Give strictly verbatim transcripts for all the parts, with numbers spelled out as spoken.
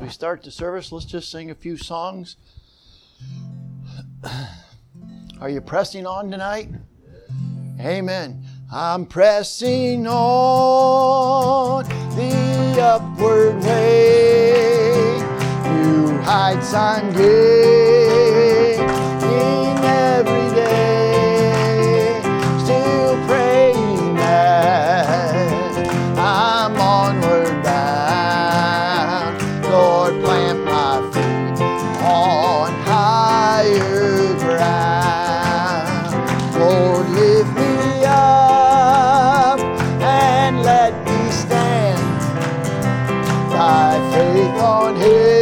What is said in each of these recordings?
we start the service, let's just sing a few songs. Are you pressing on tonight? Amen. I'm pressing on the upward way. New heights I'm gaining every day. Still praying that I'm onward bound. Lord, plant my feet on higher ground. Lord, lift me up and let me stand by faith on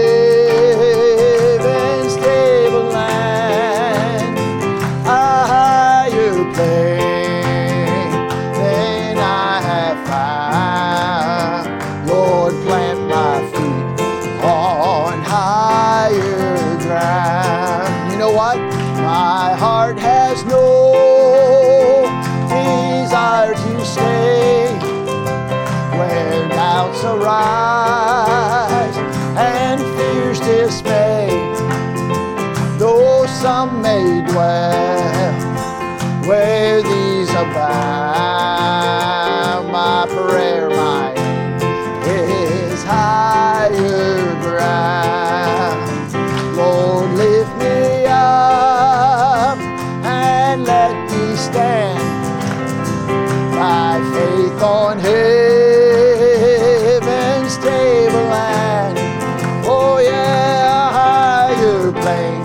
heaven's stable land, a higher plane than I have found. Lord, plant my feet on higher ground. You know what? My heart has no desire to stay where doubts arise and fears dismay. Though some may dwell where these abound, my prayer, my aim is higher ground. Lord, lift me up and let me stand by faith on heaven's stable land. Oh yeah, a higher plane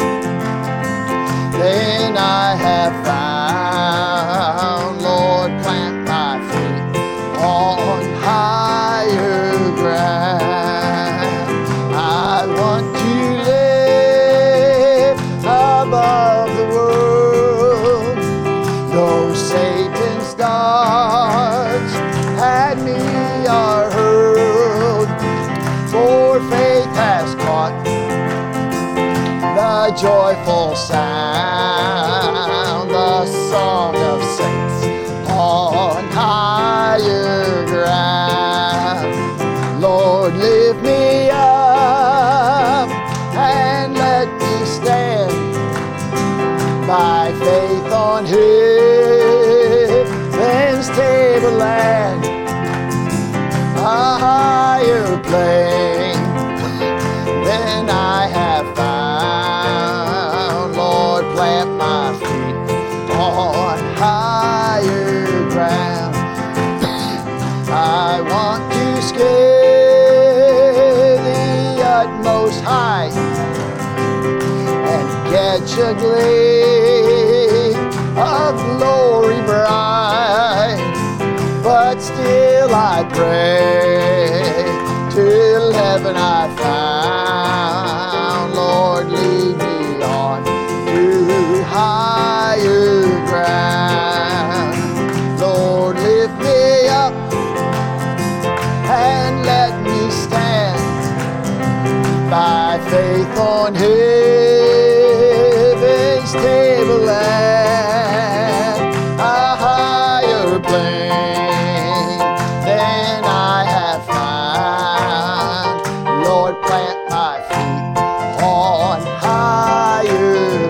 than I have found. Lord, plant my feet on higher ground. I want to live above the world. Though Satan's darts at me are hurled, for faith has caught the joyful sound, the song of saints on higher ground. Lord, lift me up and let me stand by faith on heaven's stable land, a higher plane than I have found. Lord, plant my feet on higher ground. I want to scale the utmost height and catch a glimpse of glory bright. But still I pray till heaven I found. Lord, lead me on to higher ground. Lord, lift me up and let me stand by faith on heaven's stable land, a higher plane than I have found. Lord, plant my feet on higher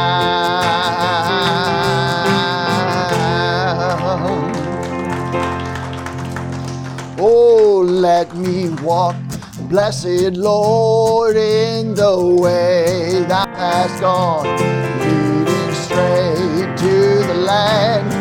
ground. Oh, let me walk, blessed Lord, in the way thou hast gone, leading straight to the land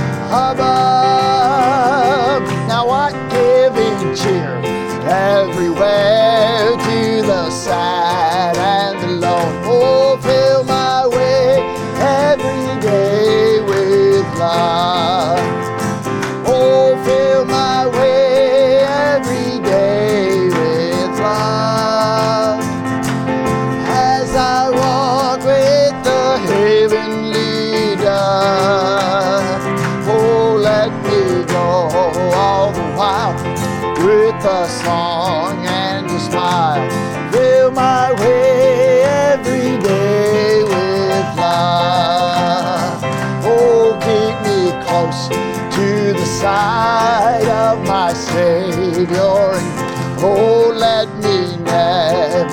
above. Now what giving cheer everywhere to the sad and the lone. Oh, fill my way every day with love. Oh, fill my way every day with love. As I walk with the heavenly dove, oh, let me go all the while with a song and a smile. Fill my way every day with love. Oh, keep me close to the side of my Savior. Oh, let me never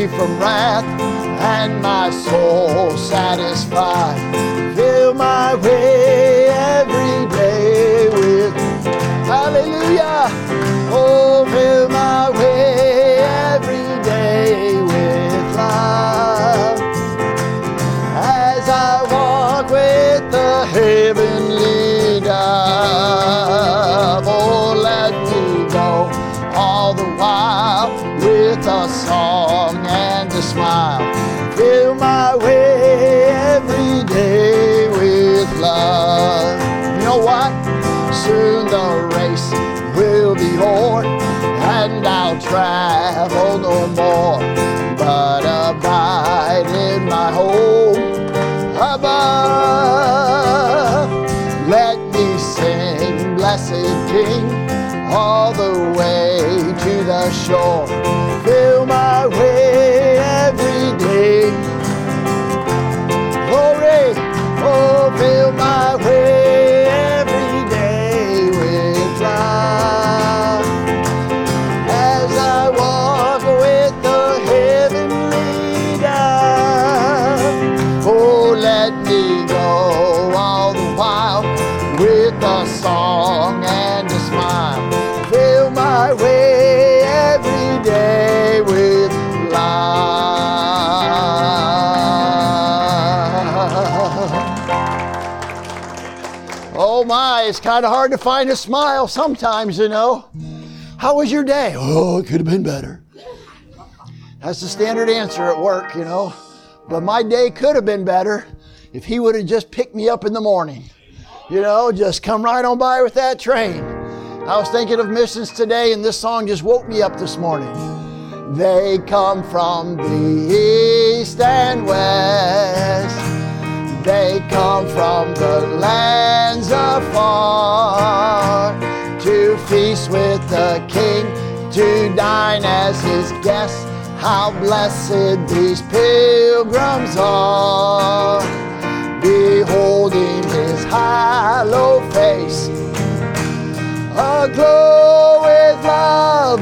free from wrath, and my soul satisfied. Fill my way every day with, hallelujah. Oh, fill my way every day with love. As I walk with the heavenly dove, oh, let me go all the while with a song and a smile. Fill my way every day with love. You know what? Soon the race will be o'er, and I'll travel no more, but abide in my home above. Let me sing, blessed King, all the way to the shore. Fill my way every day. Glory, oh, fill my way every day with love. As I walk with the heavenly dove, oh, let me go all the while with a song and a smile. Fill my way every day with love. Oh my, it's kind of hard to find a smile sometimes, you know. How was your day? Oh, it could have been better. That's the standard answer at work, you know. But my day could have been better if he would have just picked me up in the morning. You know, just come right on by with that train. I was thinking of missions today, and this song just woke me up this morning. They come from the east and west. They come from the lands afar to feast with the King, to dine as his guests. How blessed these pilgrims are, beholding his hallowed face, aglow with love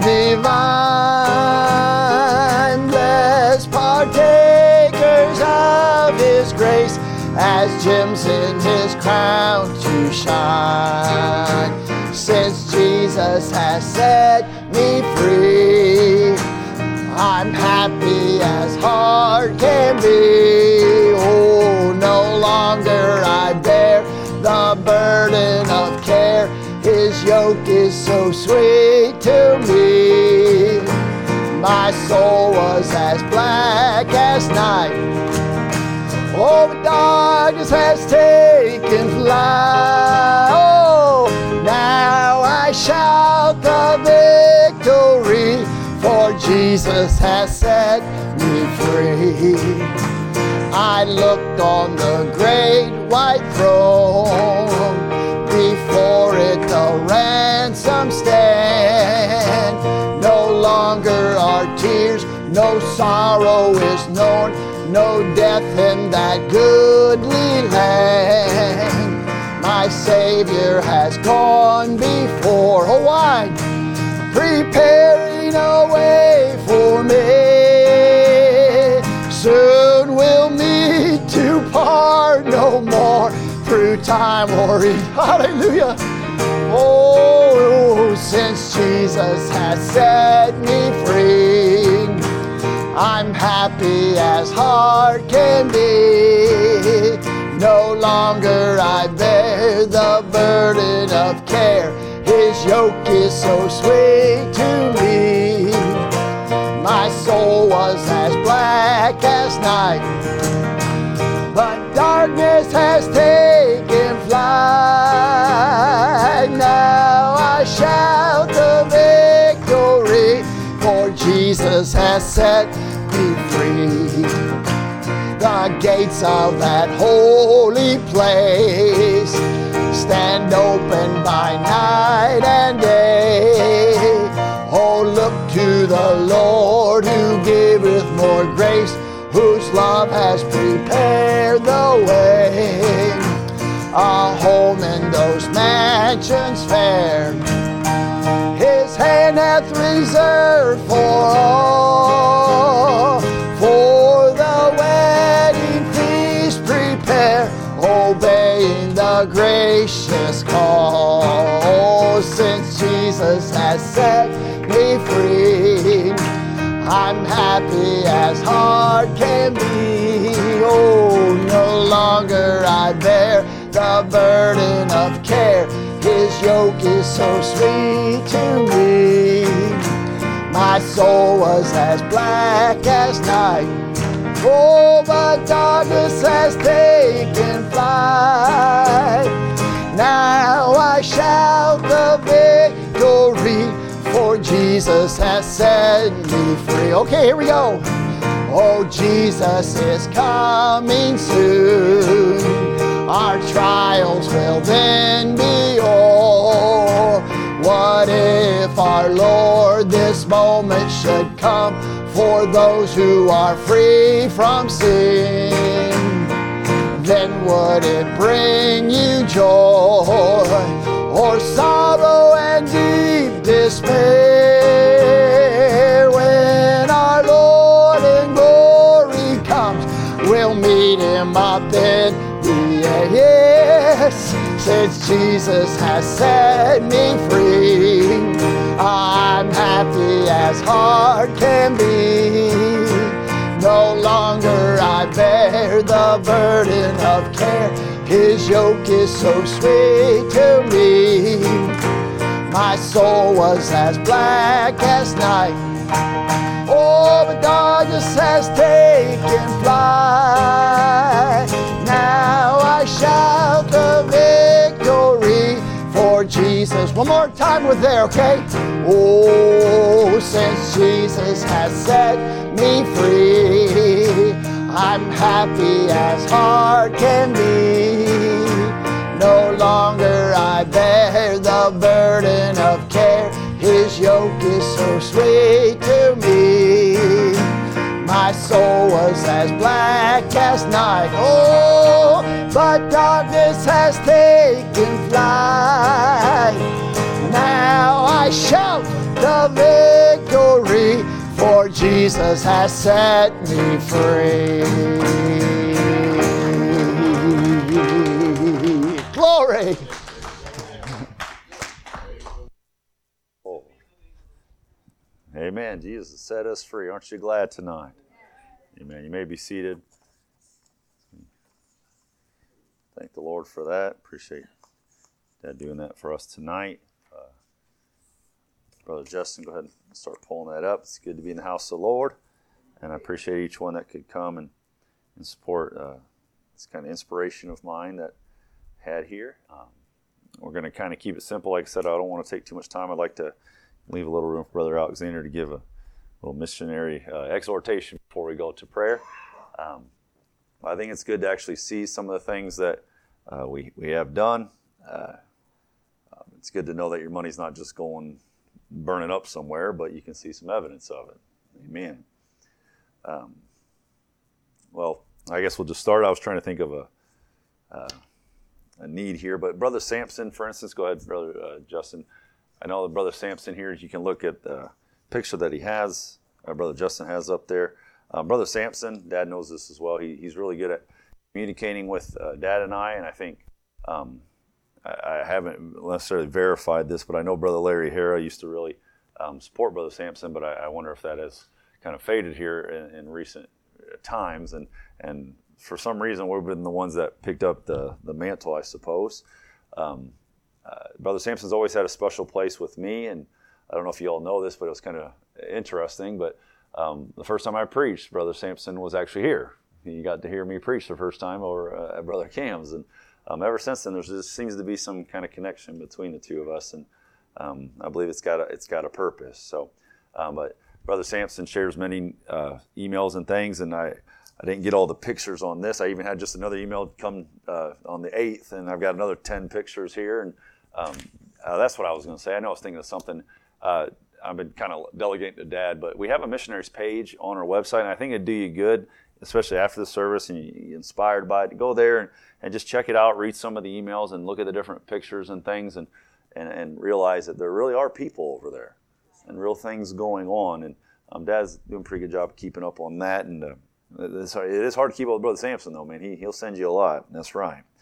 divine, blessed partakers of his grace, as gems in his crown to shine. Since Jesus has set me free, I'm happy as heart can be. Oh, no longer I bear the burden of care. His yoke is so sweet to me. My soul was as black as night. Oh, but darkness has taken flight. Oh, now I shout the victory, for Jesus has set me free. I looked on the great white throne, before it the ransom stand. No longer are tears, no sorrow is known, no death in that goodly land. My Savior has gone before, oh why? Preparing a way for me. Soon we'll meet to part no more, through time or eternity. Hallelujah. Oh, since Jesus has set me free, I'm happy as heart can be. No longer I bear the burden of care. His yoke is so sweet to me. My soul was as black as night, but darkness has taken flight. Now I shout the victory, for Jesus has set me free. The gates of that holy place stand open by night and day. Oh, look to the Lord who giveth more grace, whose love has prepared the way. A home in those mansions fair, his hand hath reserved for all. gracious call. Since Jesus has set me free, I'm happy as heart can be. Oh, no longer I bear the burden of care. His yoke is so sweet to me. My soul was as black as night. Oh, but darkness has taken flight. Now I shout the victory, for Jesus has set me free. Okay, here we go. Oh, Jesus is coming soon. Our trials will then be o'er. What if our Lord this moment should come for those who are free from sin? Then would it bring you joy or sorrow and deep despair? When our Lord in glory comes, we'll meet him up in the air. Yes, since Jesus has set me free, I'm happy as heart can be. No longer I bear the burden of care. His yoke is so sweet to me. My soul was as black as night. Oh, but darkness has taken flight. Now I shout the victory for Jesus. One more time with there, okay? Oh, since Jesus has set me free, I'm happy as heart can be. No longer I bear the burden of care. His yoke is so sweet to me. My soul was as black as night. Oh, but darkness has taken flight. Now I shout the victory, for Jesus has set me free. Glory. Oh. Amen. Jesus has set us free. Aren't you glad tonight? Amen. You may be seated. Thank the Lord for that. Appreciate Dad doing that for us tonight. Uh, Brother Justin, go ahead and start pulling that up. It's good to be in the house of the Lord, and I appreciate each one that could come and, and support uh, this kind of inspiration of mine that I had here. Um, we're going to kind of keep it simple. Like I said, I don't want to take too much time. I'd like to leave a little room for Brother Alexander to give a little missionary uh, exhortation before we go to prayer. Um, I think it's good to actually see some of the things that uh, we, we have done. Uh, um, it's good to know that your money's not just going burning up somewhere, but you can see some evidence of it. Amen. Um, well, I guess we'll just start. I was trying to think of a uh, a need here, but Brother Sampson, for instance, go ahead, Brother uh, Justin. I know that Brother Sampson here, you can look at the picture that he has, uh, Brother Justin has up there. Uh, Brother Sampson, Dad knows this as well. He, he's really good at communicating with uh, Dad and I, and I think um, I, I haven't necessarily verified this, but I know Brother Larry Hara used to really um, support Brother Sampson, but I, I wonder if that has kind of faded here in, in recent times, and and for some reason we've been the ones that picked up the, the mantle, I suppose. Um, uh, Brother Sampson's always had a special place with me, and I don't know if you all know this, but it was kind of interesting, but Um, the first time I preached, Brother Sampson was actually here. He got to hear me preach the first time over uh, at Brother Cam's. And um, ever since then, there just seems to be some kind of connection between the two of us. And um, I believe it's got a, it's got a purpose. So, um, but Brother Sampson shares many uh, emails and things. And I, I didn't get all the pictures on this. I even had just another email come uh, on the eighth. And I've got another ten pictures here. And um, uh, that's what I was going to say. I know I was thinking of something. Uh, I've been kind of delegating to Dad, but we have a missionaries page on our website, and I think it'd do you good, especially after the service, and you're inspired by it, to go there and, and just check it out, read some of the emails, and look at the different pictures and things, and, and, and realize that there really are people over there, and real things going on. And um, Dad's doing a pretty good job of keeping up on that, and uh, it's, it is hard to keep up with Brother Sampson, though, man. He, he'll send you a lot, that's right.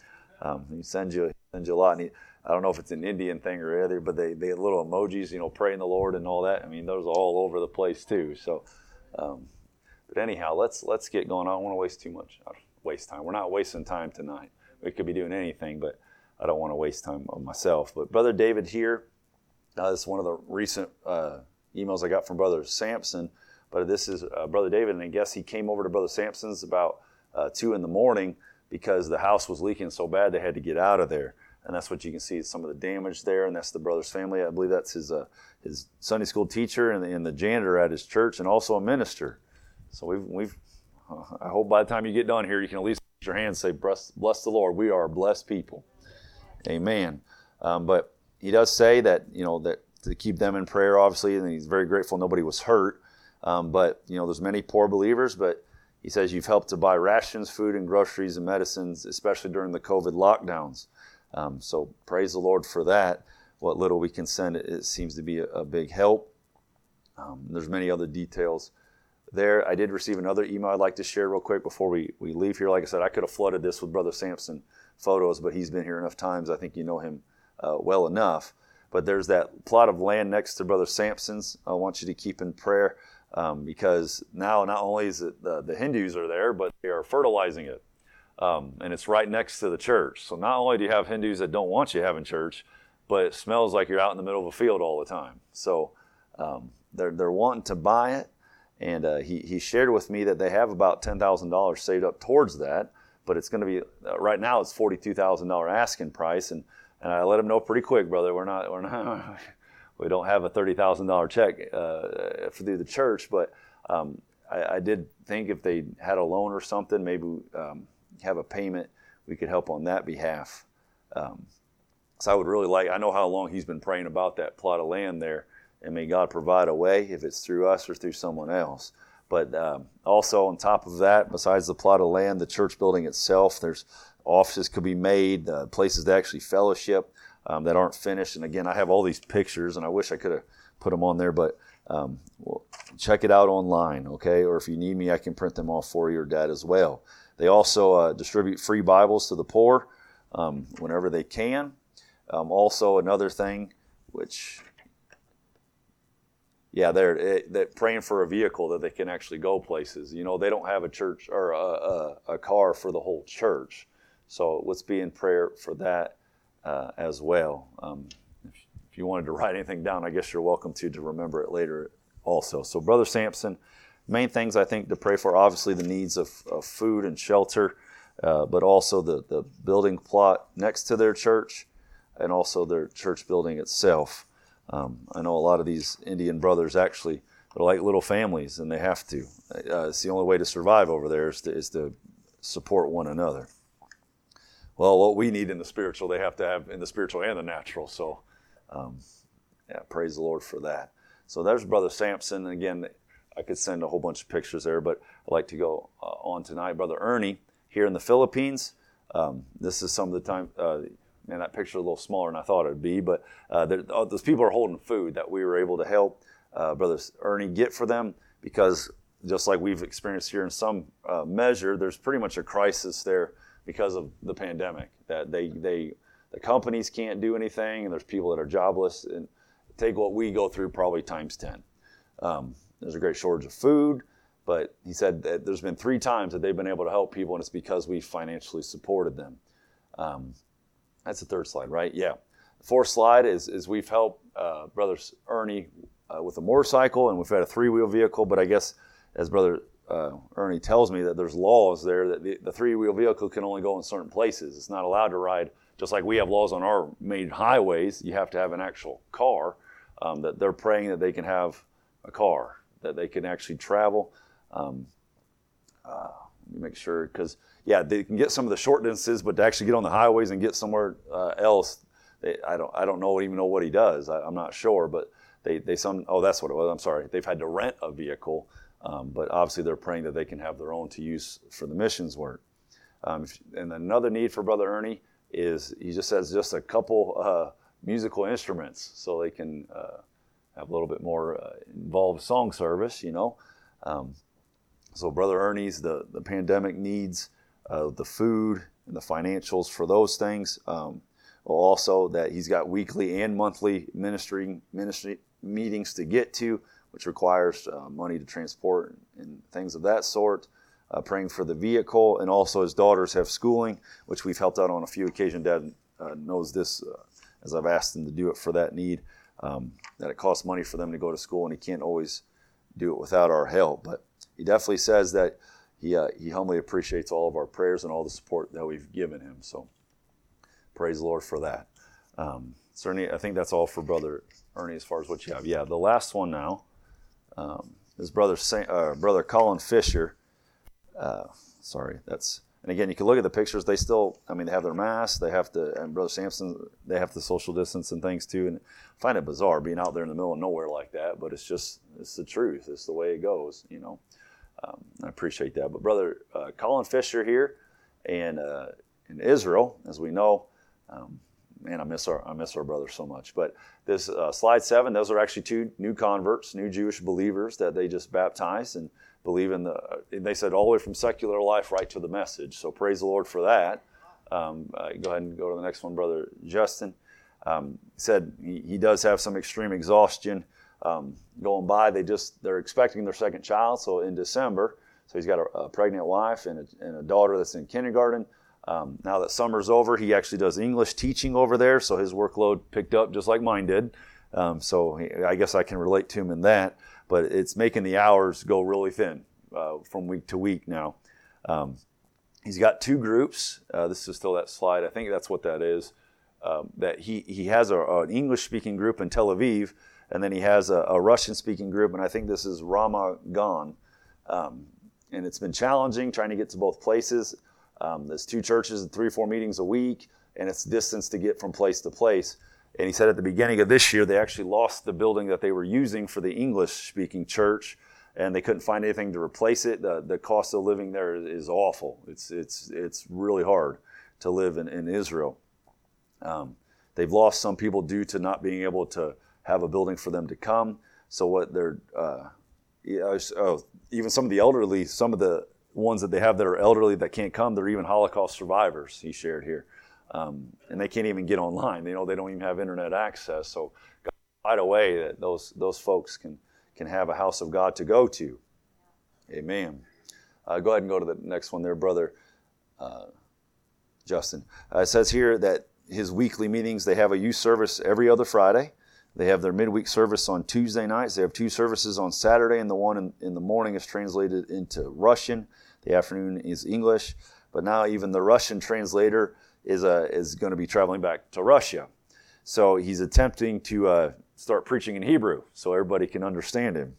Um, he sends you, sends you a lot. And he, I don't know if it's an Indian thing or other, but they, they have little emojis, you know, praying the Lord and all that. I mean, those are all over the place too. So, um, but anyhow, let's let's get going. I don't want to waste too much. I don't waste time. We're not wasting time tonight. We could be doing anything, but I don't want to waste time on myself. But Brother David here, uh, this is one of the recent uh, emails I got from Brother Sampson. But this is uh, Brother David, and I guess he came over to Brother Sampson's about uh, two in the morning because the house was leaking so bad they had to get out of there. And that's what you can see, some of the damage there, and that's the brother's family. I believe that's his uh, his Sunday school teacher and the, and the janitor at his church, and also a minister. So we've we've. Uh, I hope by the time you get done here, you can at least put your hands and say, "Bless, bless the Lord. We are blessed people." Amen. Um, but he does say that you know that to keep them in prayer, obviously, and he's very grateful nobody was hurt. Um, but you know, there's many poor believers, but he says you've helped to buy rations, food, and groceries and medicines, especially during the COVID lockdowns. Um, so praise the Lord for that. What little we can send, it, it seems to be a, a big help. Um, there's many other details there. I did receive another email I'd like to share real quick before we, we leave here. Like I said, I could have flooded this with Brother Sampson photos, but he's been here enough times. I think you know him uh, well enough. But there's that plot of land next to Brother Sampson's I want you to keep in prayer um, because now not only is it the, the Hindus are there, but they are fertilizing it. Um, and it's right next to the church. So not only do you have Hindus that don't want you having church, but it smells like you're out in the middle of a field all the time. So um, they're they're wanting to buy it. And uh, he, he shared with me that they have about ten thousand dollars saved up towards that. But it's going to be, uh, right now it's forty-two thousand dollars asking price. And, and I let him know pretty quick, brother, we're not, we're not, we don't have a thirty thousand dollars check uh, through the church. But um, I, I did think if they had a loan or something, maybe um, have a payment, we could help on that behalf. Um, so I would really like, I know how long he's been praying about that plot of land there, and may God provide a way if it's through us or through someone else. But um, also on top of that, besides the plot of land, the church building itself, there's offices could be made, uh, places to actually fellowship um, that aren't finished. And again, I have all these pictures, and I wish I could have put them on there, but um, well, check it out online, okay? Or if you need me, I can print them off for your dad as well. They also uh, distribute free Bibles to the poor um, whenever they can. Um, also, another thing, which, yeah, they're, they're praying for a vehicle that they can actually go places. You know, they don't have a church or a, a, a car for the whole church. So let's be in prayer for that uh, as well. Um, if, if you wanted to write anything down, I guess you're welcome to, to remember it later also. So Brother Sampson, main things I think to pray for, obviously the needs of, of food and shelter, uh, but also the, the building plot next to their church and also their church building itself. Um, I know a lot of these Indian brothers actually are like little families, and they have to. Uh, it's the only way to survive over there is to, is to support one another. Well, what we need in the spiritual, they have to have in the spiritual and the natural. So, um, yeah, praise the Lord for that. So there's Brother Sampson. And again, I could send a whole bunch of pictures there, but I'd like to go uh, on tonight. Brother Ernie here in the Philippines. Um, this is some of the time, uh, man, that picture is a little smaller than I thought it would be, but uh, there, uh, those people are holding food that we were able to help uh, Brother Ernie get for them, because just like we've experienced here in some uh, measure, there's pretty much a crisis there because of the pandemic, that they, they, the companies can't do anything, and there's people that are jobless, and take what we go through probably times ten. Um, There's a great shortage of food, but he said that there's been three times that they've been able to help people, and it's because we financially supported them. Um, that's the third slide, right? Yeah. The fourth slide is, is we've helped uh, Brother Ernie uh, with a motorcycle, and we've had a three-wheel vehicle, but I guess as Brother uh, Ernie tells me that there's laws there that the, the three-wheel vehicle can only go in certain places. It's not allowed to ride, just like we have laws on our main highways. You have to have an actual car, um, that they're praying that they can have a car, that they can actually travel. Um, uh, let me make sure, because, yeah, they can get some of the short distances, but to actually get on the highways and get somewhere uh, else, they, I don't I don't know even know what he does. I, I'm not sure, but they, they some, oh, that's what it was. I'm sorry. They've had to rent a vehicle, um, but obviously they're praying that they can have their own to use for the missions work. Um, and another need for Brother Ernie is he just has just a couple uh, musical instruments so they can uh, have a little bit more uh, involved song service, you know. Um, so Brother Ernie's, the, the pandemic needs uh, the food and the financials for those things. Um, also, that he's got weekly and monthly ministry ministry meetings to get to, which requires uh, money to transport and things of that sort. Uh, praying for the vehicle, and also his daughters have schooling, which we've helped out on a few occasions. Dad uh, knows this, uh, as I've asked him to do it for that need, um, that it costs money for them to go to school, and he can't always do it without our help. But he definitely says that he uh, he humbly appreciates all of our prayers and all the support that we've given him. So praise the Lord for that. Um, certainly, I think that's all for Brother Ernie as far as what you have. Yeah, the last one now um, is Brother Saint, uh, Brother Colin Fisher. Uh, sorry, that's, and again, you can look at the pictures. They still, I mean, they have their masks. They have to, and Brother Sampson, they have to social distance and things too. And I find it bizarre being out there in the middle of nowhere like that, but it's just, it's the truth. It's the way it goes, you know. Um, I appreciate that. But Brother uh, Colin Fisher here, and uh, in Israel, as we know, um, man, I miss our I miss our brother so much. But this uh, slide seven, those are actually two new converts, new Jewish believers that they just baptized and believe in the, they said all the way from secular life right to the message. So praise the Lord for that. Um, uh, go ahead and go to the next one, Brother Justin. Um, said he, he does have some extreme exhaustion um, going by. They just, they're expecting their second child, so in December. So he's got a, a pregnant wife and a, and a daughter that's in kindergarten. Um, now that summer's over, he actually does English teaching over there, so his workload picked up just like mine did. Um, so he, I guess I can relate to him in that. But it's making the hours go really thin uh, from week to week now. Um, he's got two groups. Uh, this is still that slide. I think that's what that is. Um, that he, he has a, an English-speaking group in Tel Aviv, and then he has a, a Russian-speaking group, and I think this is Ramat Gan. Um, and it's been challenging trying to get to both places. Um, there's two churches and three or four meetings a week, and it's distance to get from place to place. And he said at the beginning of this year, they actually lost the building that they were using for the English-speaking church, and they couldn't find anything to replace it. The, the cost of living there is awful. It's it's it's really hard to live in, in Israel. Um, they've lost some people due to not being able to have a building for them to come. So what they're, uh, oh, even some of the elderly, some of the ones that they have that are elderly that can't come, they're even Holocaust survivors, he shared here. Um, and they can't even get online. You know, they don't even have internet access. So God find a way that those those folks can can have a house of God to go to. Amen. Uh, go ahead and go to the next one there, Brother uh, Justin. Uh, it says here that his weekly meetings, they have a youth service every other Friday. They have their midweek service on Tuesday nights. They have two services on Saturday, and the one in, in the morning is translated into Russian. The afternoon is English. But now even the Russian translator is uh, is going to be traveling back to Russia. So he's attempting to uh, start preaching in Hebrew so everybody can understand him.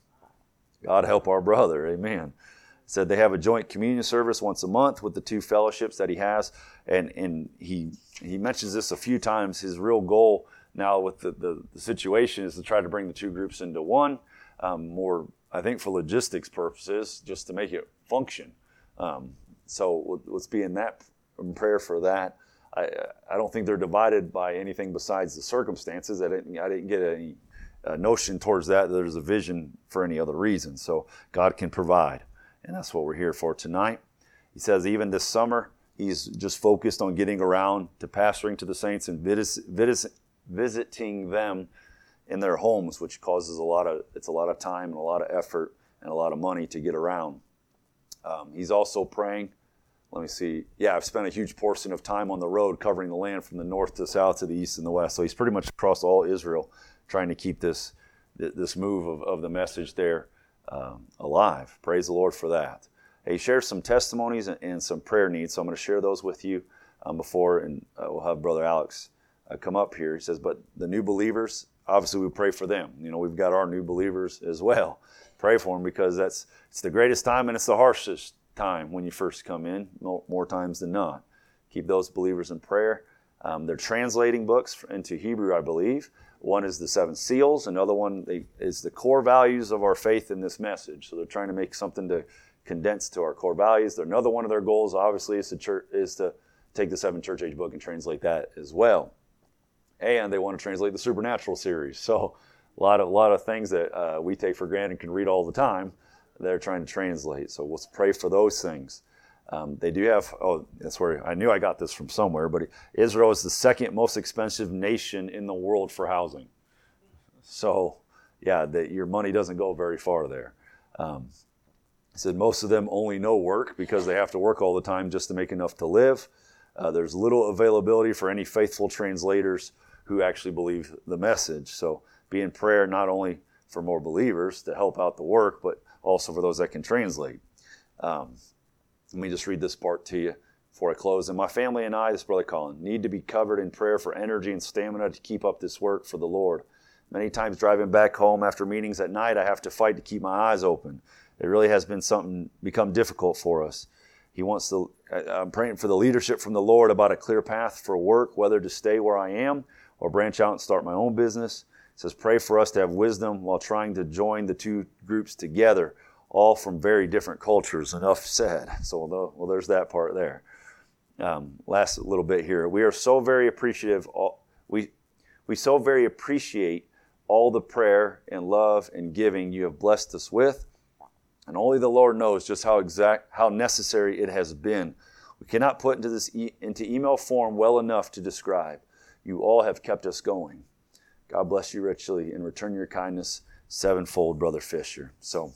God help our brother. Amen. Said they have a joint communion service once a month with the two fellowships that he has. And and he he mentions this a few times. His real goal now with the, the, the situation is to try to bring the two groups into one, um, more, I think, for logistics purposes, just to make it function. Um, so let's be in that in prayer for that. I, I don't think they're divided by anything besides the circumstances. I didn't, I didn't get any uh, notion towards that. There's a vision for any other reason. So God can provide. And that's what we're here for tonight. He says even this summer, he's just focused on getting around to pastoring to the saints and vis- vis- visiting them in their homes, which causes a lot of, it's a lot of time and a lot of effort and a lot of money to get around. Um, he's also praying. Let me see. Yeah, I've spent a huge portion of time on the road covering the land from the north to south to the east and the west. So he's pretty much across all Israel trying to keep this this move of, of the message there um, alive. Praise the Lord for that. He shares some testimonies and, and some prayer needs. So I'm going to share those with you um, before, and uh, we'll have Brother Alex uh, come up here. He says, but the new believers, obviously we pray for them. You know, we've got our new believers as well. Pray for them because that's it's the greatest time and it's the harshest time when you first come in, more, more times than not. Keep those believers in prayer. Um, they're translating books into Hebrew, I believe. One is the Seven Seals. Another one they, is the core values of our faith in this message. So they're trying to make something to condense to our core values. Another one of their goals, obviously, is to, church, is to take the Seven Church Age book and translate that as well. And they want to translate the Supernatural series. So a lot of, a lot of things that uh, we take for granted and can read all the time, they're trying to translate. So let's pray for those things. Um, they do have, oh, that's where I knew I got this from somewhere, but Israel is the second most expensive nation in the world for housing. So, yeah, that your money doesn't go very far there. Um, he said most of them only know work because they have to work all the time just to make enough to live. Uh, there's little availability for any faithful translators who actually believe the message. So be in prayer not only for more believers to help out the work, but also for those that can translate. Um, let me just read this part to you before I close. And my family and I, this Brother Colin, need to be covered in prayer for energy and stamina to keep up this work for the Lord. Many times driving back home after meetings at night, I have to fight to keep my eyes open. It really has been something become difficult for us. He wants to, I'm praying for the leadership from the Lord about a clear path for work, whether to stay where I am or branch out and start my own business. It says, pray for us to have wisdom while trying to join the two groups together, all from very different cultures. Enough said. So, well, there's that part there. Um, last little bit here. We are so very appreciative. We, we so very appreciate all the prayer and love and giving you have blessed us with. And only the Lord knows just how exact, how necessary it has been. We cannot put into this e- into email form well enough to describe. You all have kept us going. God bless you richly and return your kindness sevenfold, Brother Fisher. So,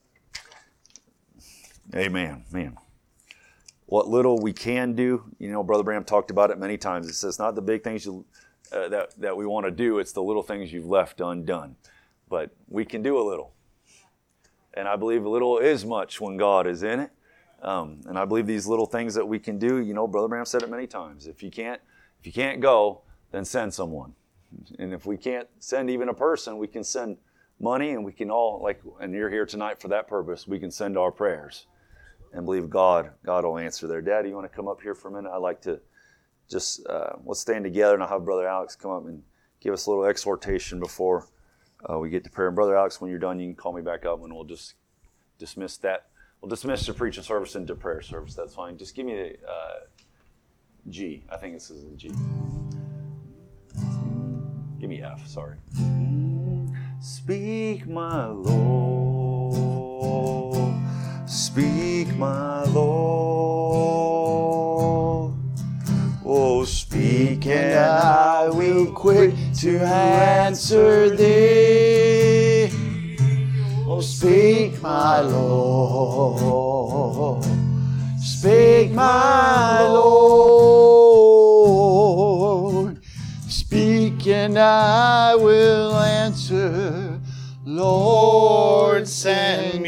amen, man. What little we can do, you know, Brother Bram talked about it many times. It says not the big things you, uh, that, that we want to do, it's the little things you've left undone. But we can do a little. And I believe a little is much when God is in it. Um, and I believe these little things that we can do, you know, Brother Bram said it many times. If you can't, if you can't go, then send someone. And if we can't send even a person, we can send money, and we can all, like, and you're here tonight for that purpose, we can send our prayers and believe God, God will answer there. Daddy, you want to come up here for a minute? I'd like to just, uh, let's stand together, and I'll have Brother Alex come up and give us a little exhortation before uh, we get to prayer. And Brother Alex, when you're done, you can call me back up, and we'll just dismiss that. We'll dismiss the preaching service into prayer service. That's fine. Just give me the uh, G. I think this is a G. Give me F, sorry. Speak, my Lord. Speak, my Lord. Oh, speak, and I will quick to answer thee. Oh, speak, my Lord. Speak, my Lord. Speak, and I will answer. Lord, send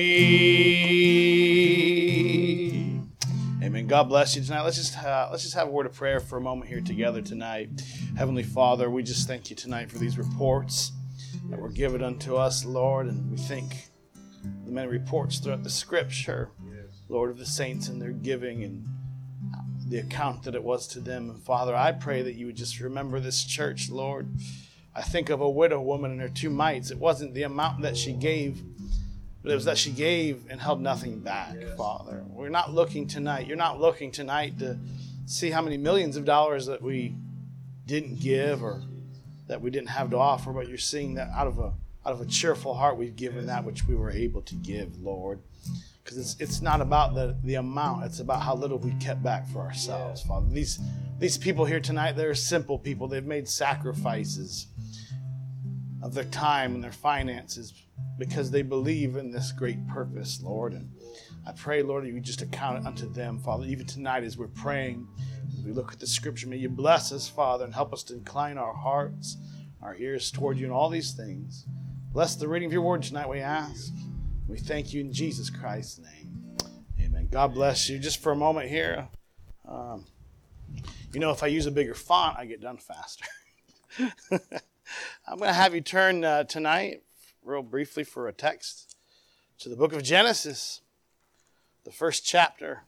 me. Amen. God bless you tonight. Let's just uh, let's just have a word of prayer for a moment here together tonight. Heavenly Father, we just thank you tonight for these reports that were given unto us, Lord, and we think the many reports throughout the Scripture, Lord, of the saints and their giving and the account that it was to them. And Father, I pray that you would just remember this church, Lord. I think of a widow woman and her two mites. It wasn't the amount that she gave, but it was that she gave and held nothing back, yes. Father. We're not looking tonight. You're not looking tonight to see how many millions of dollars that we didn't give or that we didn't have to offer, but you're seeing that out of a out of a cheerful heart we've given that which we were able to give, Lord. Because it's it's not about the, the amount. It's about how little we kept back for ourselves, Father. These, these people here tonight, they're simple people. They've made sacrifices of their time and their finances because they believe in this great purpose, Lord. And I pray, Lord, that you just account it unto them, Father. Even tonight as we're praying, as we look at the Scripture, may you bless us, Father, and help us to incline our hearts, our ears toward you in all these things. Bless the reading of your word tonight, we ask. We thank you in Jesus Christ's name. Amen. God bless you. Just for a moment here, um, you know, if I use a bigger font, I get done faster. I'm going to have you turn uh, tonight, real briefly, for a text to the book of Genesis, the first chapter.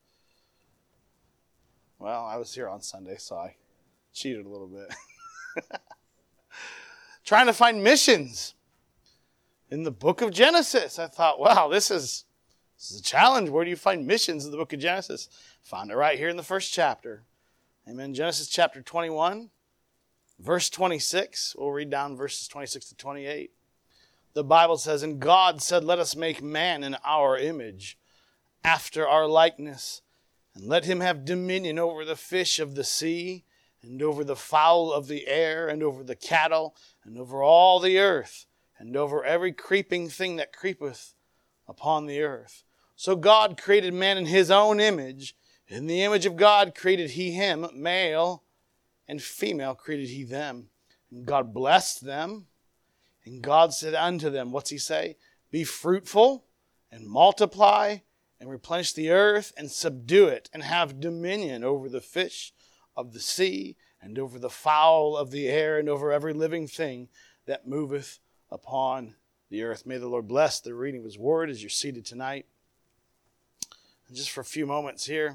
Well, I was here on Sunday, so I cheated a little bit. Trying to find missions in the book of Genesis. I thought, wow, this is, this is a challenge. Where do you find missions in the book of Genesis? Found it right here in the first chapter. Amen. Genesis chapter twenty-one, verse twenty-six. We'll read down verses twenty-six to twenty-eight. The Bible says, "And God said, let us make man in our image, after our likeness, And let him have dominion over the fish of the sea, and over the fowl of the air, and over the cattle, and over all the earth, and over every creeping thing that creepeth upon the earth. So God created man in his own image. In the image of God created he him, male and female created he them. And God blessed them. And God said unto them, what's he say? Be fruitful and multiply and replenish the earth and subdue it and have dominion over the fish of the sea and over the fowl of the air and over every living thing that moveth upon the earth. May the Lord bless the reading of his word as you're seated tonight. And just for a few moments here,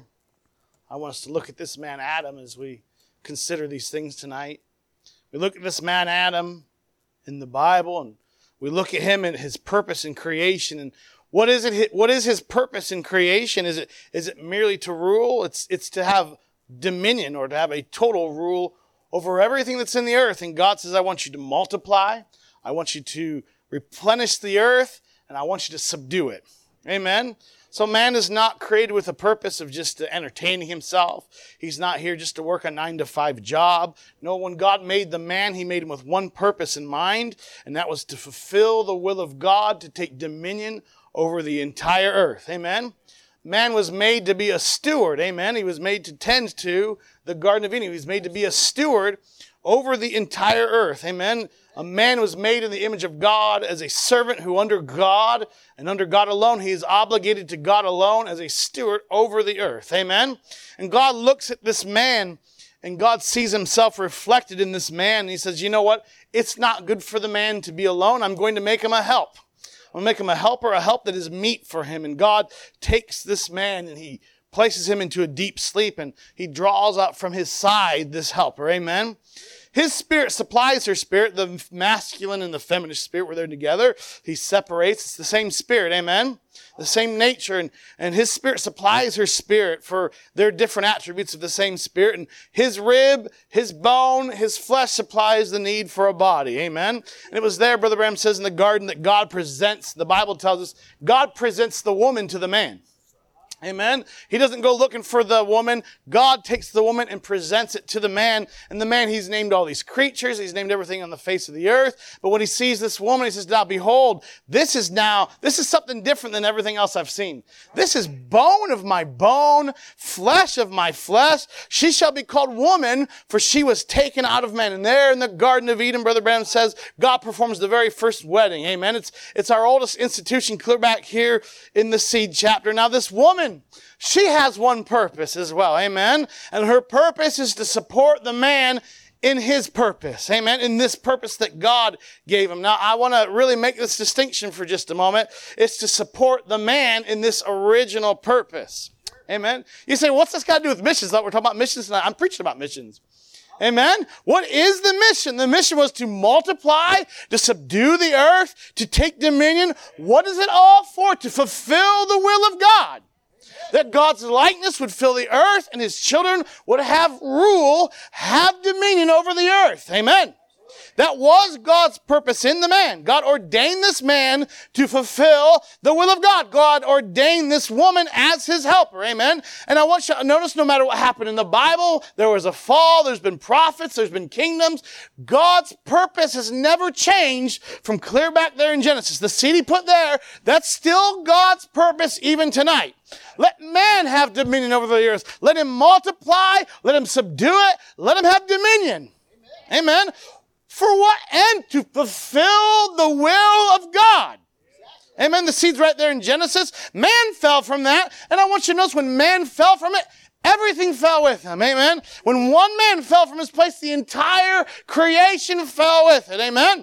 I want us to look at this man Adam as we consider these things tonight. We look at this man Adam in the Bible, and we look at him and his purpose in creation. And what is it? What is his purpose in creation? Is it is it merely to rule? It's it's to have dominion, or to have a total rule over everything that's in the earth. And God says, I want you to multiply. I want you to replenish the earth, and I want you to subdue it. Amen. So man is not created with a purpose of just entertaining himself. He's not here just to work a nine to five job. No, when God made the man, he made him with one purpose in mind, and that was to fulfill the will of God, to take dominion over the entire earth. Amen. Man was made to be a steward. Amen. He was made to tend to the Garden of Eden. He was made to be a steward over the entire earth. Amen. A man was made in the image of God as a servant who under God and under God alone, he is obligated to God alone as a steward over the earth. Amen. And God looks at this man and God sees himself reflected in this man. And he says, you know what? It's not good for the man to be alone. I'm going to make him a help. I'm going to make him a helper, a help that is meet for him. And God takes this man and he places him into a deep sleep, and he draws out from his side this helper. Amen. His spirit supplies her spirit. The masculine and the feminine spirit were there together. He separates. It's the same spirit. Amen. The same nature. And, and his spirit supplies her spirit for their different attributes of the same spirit. And his rib, his bone, his flesh supplies the need for a body. Amen. And it was there, Brother Branham says in the garden, that God presents, the Bible tells us, God presents the woman to the man. Amen. He doesn't go looking for the woman. God takes the woman and presents it to the man. And the man, he's named all these creatures. He's named everything on the face of the earth. But when he sees this woman, he says, now behold, this is now, this is something different than everything else I've seen. This is bone of my bone, flesh of my flesh. She shall be called woman, for she was taken out of man. And there in the Garden of Eden, Brother Branham says, God performs the very first wedding. Amen. It's, it's our oldest institution, clear back here in the seed chapter. Now this woman, she has one purpose as well. Amen. And her purpose is to support the man in his purpose. Amen. In this purpose that God gave him. Now, I want to really make this distinction for just a moment. It's to support the man in this original purpose. Amen. You say, what's this got to do with missions? Like we're talking about missions tonight. I'm preaching about missions. Amen. What is the mission? The mission was to multiply, to subdue the earth, to take dominion. What is it all for? To fulfill the will of God. That God's likeness would fill the earth and his children would have rule, have dominion over the earth. Amen. That was God's purpose in the man. God ordained this man to fulfill the will of God. God ordained this woman as his helper. Amen. And I want you to notice, no matter what happened in the Bible, there was a fall, there's been prophets, there's been kingdoms. God's purpose has never changed from clear back there in Genesis. The seed he put there, that's still God's purpose even tonight. Let man have dominion over the earth. Let him multiply. Let him subdue it. Let him have dominion. Amen. Amen. For what end? To fulfill the will of God. Amen. The seed's right there in Genesis. Man fell from that. And I want you to notice when man fell from it, everything fell with him. Amen. When one man fell from his place, the entire creation fell with it. Amen.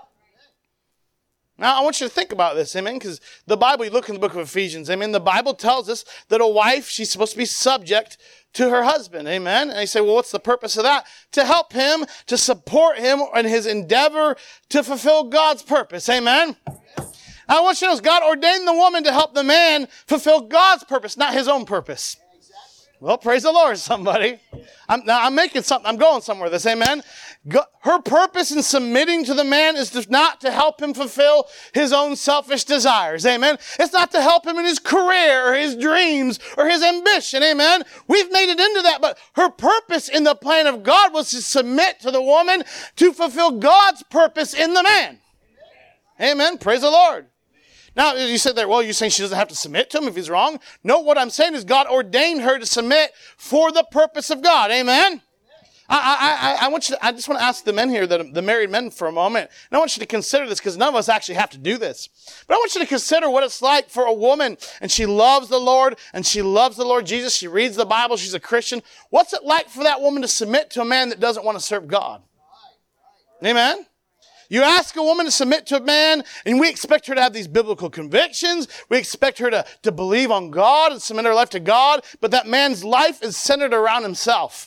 Now, I want you to think about this, amen, because the Bible, you look in the book of Ephesians, amen, the Bible tells us that a wife, she's supposed to be subject to her husband, amen. And you say, well, what's the purpose of that? To help him, to support him in his endeavor to fulfill God's purpose, amen. I want you to know, God ordained the woman to help the man fulfill God's purpose, not his own purpose. Well, praise the Lord, somebody. I'm, now, I'm making something, I'm going somewhere with this, amen. Go- her purpose in submitting to the man is to, not to help him fulfill his own selfish desires. Amen. It's not to help him in his career or his dreams or his ambition. Amen. We've made it into that, but her purpose in the plan of God was to submit to the woman to fulfill God's purpose in the man. Amen. Amen. Praise the Lord. Now, you said there, well, you're saying she doesn't have to submit to him if he's wrong. No, what I'm saying is God ordained her to submit for the purpose of God. Amen. I, I, I, want you to, I just want to ask the men here, the, the married men for a moment, and I want you to consider this because none of us actually have to do this. But I want you to consider what it's like for a woman, and she loves the Lord, and she loves the Lord Jesus. She reads the Bible. She's a Christian. What's it like for that woman to submit to a man that doesn't want to serve God? Amen? You ask a woman to submit to a man, and we expect her to have these biblical convictions. We expect her to, to believe on God and submit her life to God, but that man's life is centered around himself.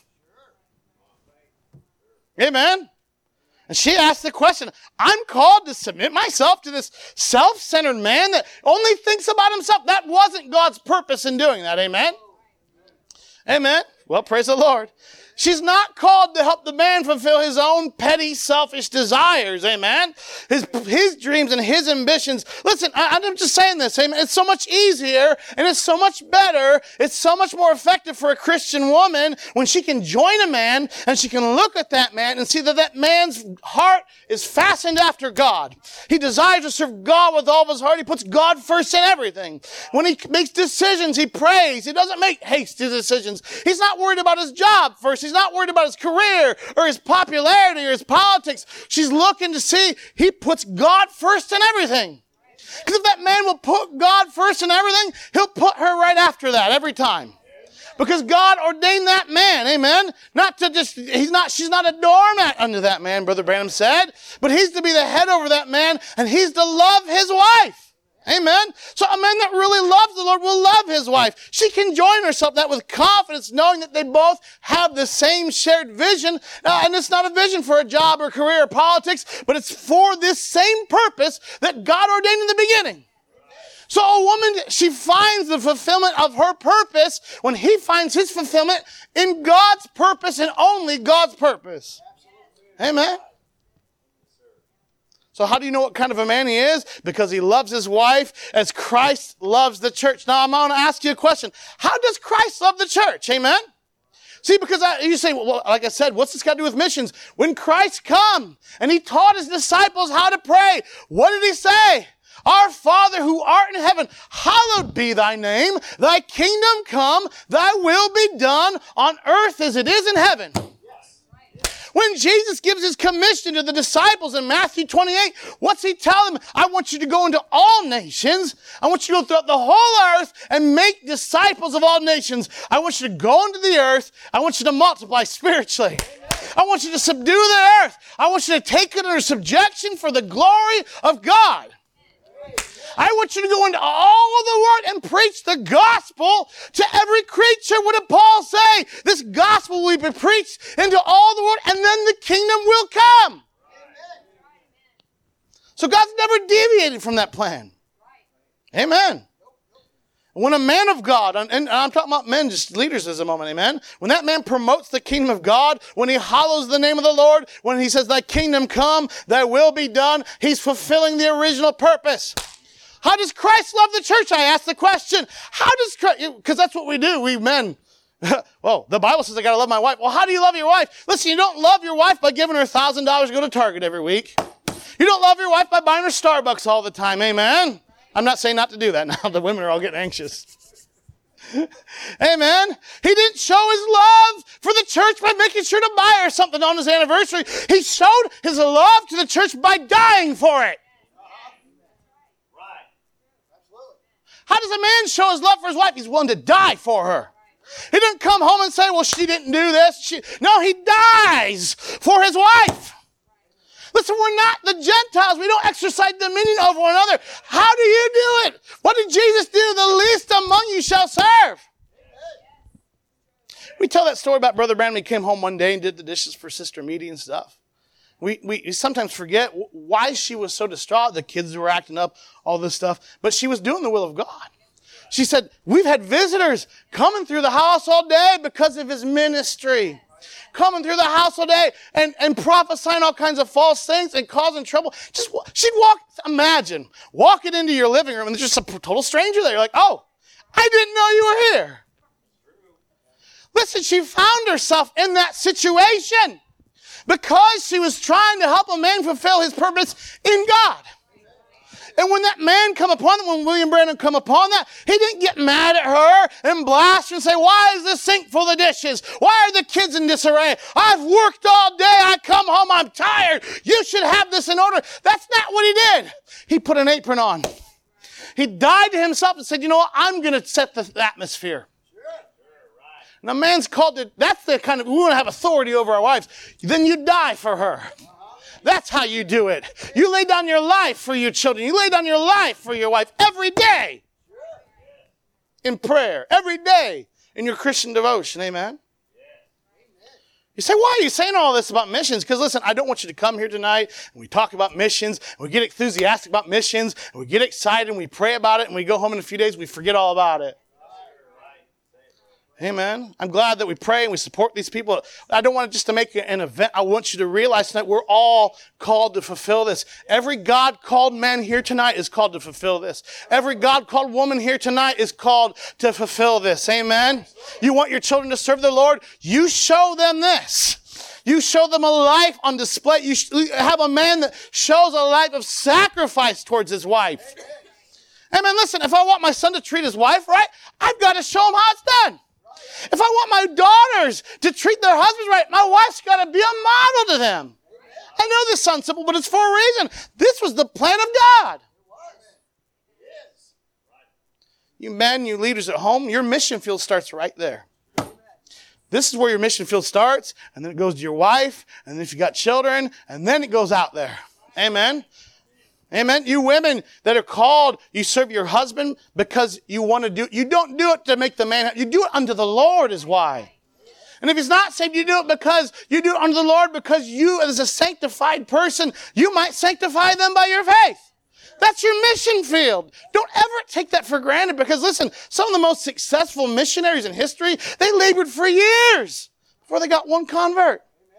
Amen. And she asked the question, I'm called to submit myself to this self-centered man that only thinks about himself. That wasn't God's purpose in doing that. Amen. Amen. Well, praise the Lord. She's not called to help the man fulfill his own petty, selfish desires. Amen. His, his dreams and his ambitions. Listen, I, I'm just saying this. Amen. It's so much easier and it's so much better. It's so much more effective for a Christian woman when she can join a man and she can look at that man and see that that man's heart is fastened after God. He desires to serve God with all of his heart. He puts God first in everything. When he makes decisions, he prays. He doesn't make hasty decisions. He's not worried about his job first. He's not worried about his career or his popularity or his politics. She's looking to see he puts God first in everything. Because if that man will put God first in everything, he'll put her right after that every time. Because God ordained that man, amen? Not to just, he's not, she's not a doormat under that man, Brother Branham said, but he's to be the head over that man and he's to love his wife. Amen. So a man that really loves the Lord will love his wife. She can join herself that with confidence, knowing that they both have the same shared vision. Uh, and it's not a vision for a job or career or politics, but it's for this same purpose that God ordained in the beginning. So a woman, she finds the fulfillment of her purpose when he finds his fulfillment in God's purpose and only God's purpose. Amen. So how do you know what kind of a man he is? Because he loves his wife as Christ loves the church. Now, I'm going to ask you a question. How does Christ love the church? Amen? See, because I, you say, well, like I said, what's this got to do with missions? When Christ come and he taught his disciples how to pray, what did he say? Our Father who art in heaven, hallowed be thy name. Thy kingdom come, thy will be done on earth as it is in heaven. When Jesus gives his commission to the disciples in Matthew twenty-eight, what's he tell them? I want you to go into all nations. I want you to go throughout the whole earth and make disciples of all nations. I want you to go into the earth. I want you to multiply spiritually. I want you to subdue the earth. I want you to take it under subjection for the glory of God. I want you to go into all of the world and preach the gospel to every creature. What did Paul say? This gospel will be preached into all the world, and then the kingdom will come. So God's never deviated from that plan. Amen. When a man of God, and I'm talking about men, just leaders as a moment, amen? When that man promotes the kingdom of God, when he hallows the name of the Lord, when he says, thy kingdom come, thy will be done, he's fulfilling the original purpose. How does Christ love the church? I ask the question. How does Christ, because that's what we do, we men. Well, the Bible says I got to love my wife. Well, how do you love your wife? Listen, you don't love your wife by giving her one thousand dollars to go to Target every week. You don't love your wife by buying her Starbucks all the time, amen? I'm not saying not to do that now. The women are all getting anxious. Amen. He didn't show his love for the church by making sure to buy her something on his anniversary. He showed his love to the church by dying for it. How does a man show his love for his wife? He's willing to die for her. He doesn't come home and say, well, she didn't do this. She... No, he dies for his wife. Listen, we're not the Gentiles. We don't exercise dominion over one another. How do you do it? What did Jesus do? The least among you shall serve. We tell that story about Brother Branham. He came home one day and did the dishes for Sister Meady and stuff. We, we sometimes forget why she was so distraught. The kids were acting up, all this stuff. But she was doing the will of God. She said, we've had visitors coming through the house all day because of his ministry. coming through the house all day and, and prophesying all kinds of false things and causing trouble. Just she'd walk, imagine, walking into your living room and there's just a total stranger there. You're like, oh, I didn't know you were here. Listen, she found herself in that situation because she was trying to help a man fulfill his purpose in God. And when that man come upon them, when William Branham come upon that, he didn't get mad at her and blast her and say, why is the sink full of dishes? Why are the kids in disarray? I've worked all day. I come home. I'm tired. You should have this in order. That's not what he did. He put an apron on. He died to himself and said, you know what? I'm going to set the atmosphere. And a man's called to, that's the kind of, we want to have authority over our wives. Then you die for her. That's how you do it. You lay down your life for your children. You lay down your life for your wife every day in prayer, every day in your Christian devotion. Amen. You say, why are you saying all this about missions? Because listen, I don't want you to come here tonight and we talk about missions and we get enthusiastic about missions and we get excited and we pray about it and we go home in a few days and we forget all about it. Amen. I'm glad that we pray and we support these people. I don't want it just to make an event. I want you to realize tonight we're all called to fulfill this. Every God-called man here tonight is called to fulfill this. Every God-called woman here tonight is called to fulfill this. Amen. You want your children to serve the Lord? You show them this. You show them a life on display. You have a man that shows a life of sacrifice towards his wife. Amen. Listen, if I want my son to treat his wife right, I've got to show him how it's done. If I want my daughters to treat their husbands right, my wife's got to be a model to them. I know this sounds simple, but it's for a reason. This was the plan of God. You men, you leaders at home, your mission field starts right there. This is where your mission field starts, and then it goes to your wife, and then if you got children, and then it goes out there. Amen. Amen. You women that are called, you serve your husband because you want to do it. You don't do it to make the man happy. You do it unto the Lord is why. And if he's not saved, you do it because you do it unto the Lord because you as a sanctified person, you might sanctify them by your faith. That's your mission field. Don't ever take that for granted because listen, some of the most successful missionaries in history, they labored for years before they got one convert.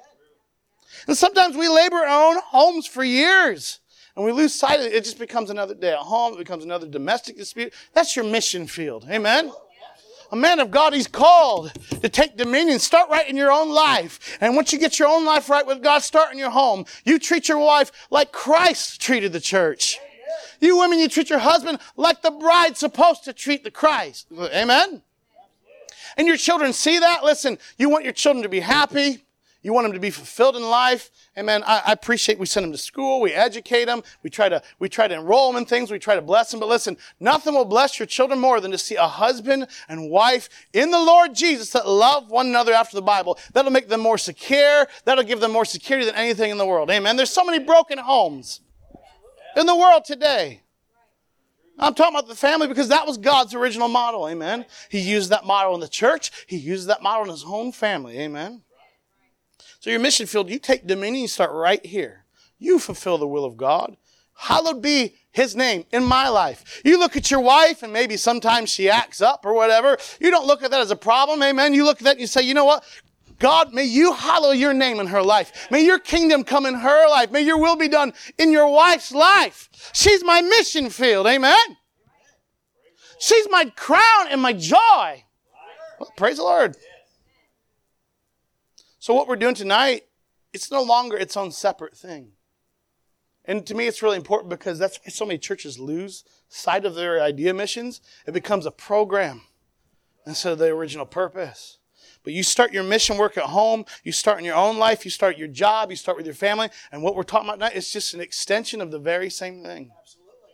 And sometimes we labor in our own homes for years. And we lose sight of it. It just becomes another day at home. It becomes another domestic dispute. That's your mission field. Amen? A man of God, he's called to take dominion. Start right in your own life. And once you get your own life right with God, start in your home. You treat your wife like Christ treated the church. You women, you treat your husband like the bride's supposed to treat the Christ. Amen? And your children see that. Listen, you want your children to be happy. You want them to be fulfilled in life. Amen. I, I appreciate we send them to school. We educate them. We try to, we try to enroll them in things. We try to bless them. But listen, nothing will bless your children more than to see a husband and wife in the Lord Jesus that love one another after the Bible. That'll make them more secure. That'll give them more security than anything in the world. Amen. There's so many broken homes in the world today. I'm talking about the family because that was God's original model. Amen. He used that model in the church. He used that model in his own family. Amen. So your mission field, you take dominion, you start right here. You fulfill the will of God. Hallowed be his name in my life. You look at your wife and maybe sometimes she acts up or whatever. You don't look at that as a problem. Amen. You look at that and you say, you know what? God, may you hallow your name in her life. May your kingdom come in her life. May your will be done in your wife's life. She's my mission field. Amen. She's my crown and my joy. Well, praise the Lord. So what we're doing tonight, it's no longer its own separate thing. And to me, it's really important because that's why so many churches lose sight of their idea missions. It becomes a program instead of the original purpose. But you start your mission work at home, you start in your own life, you start your job, you start with your family, and what we're talking about tonight is just an extension of the very same thing. Absolutely.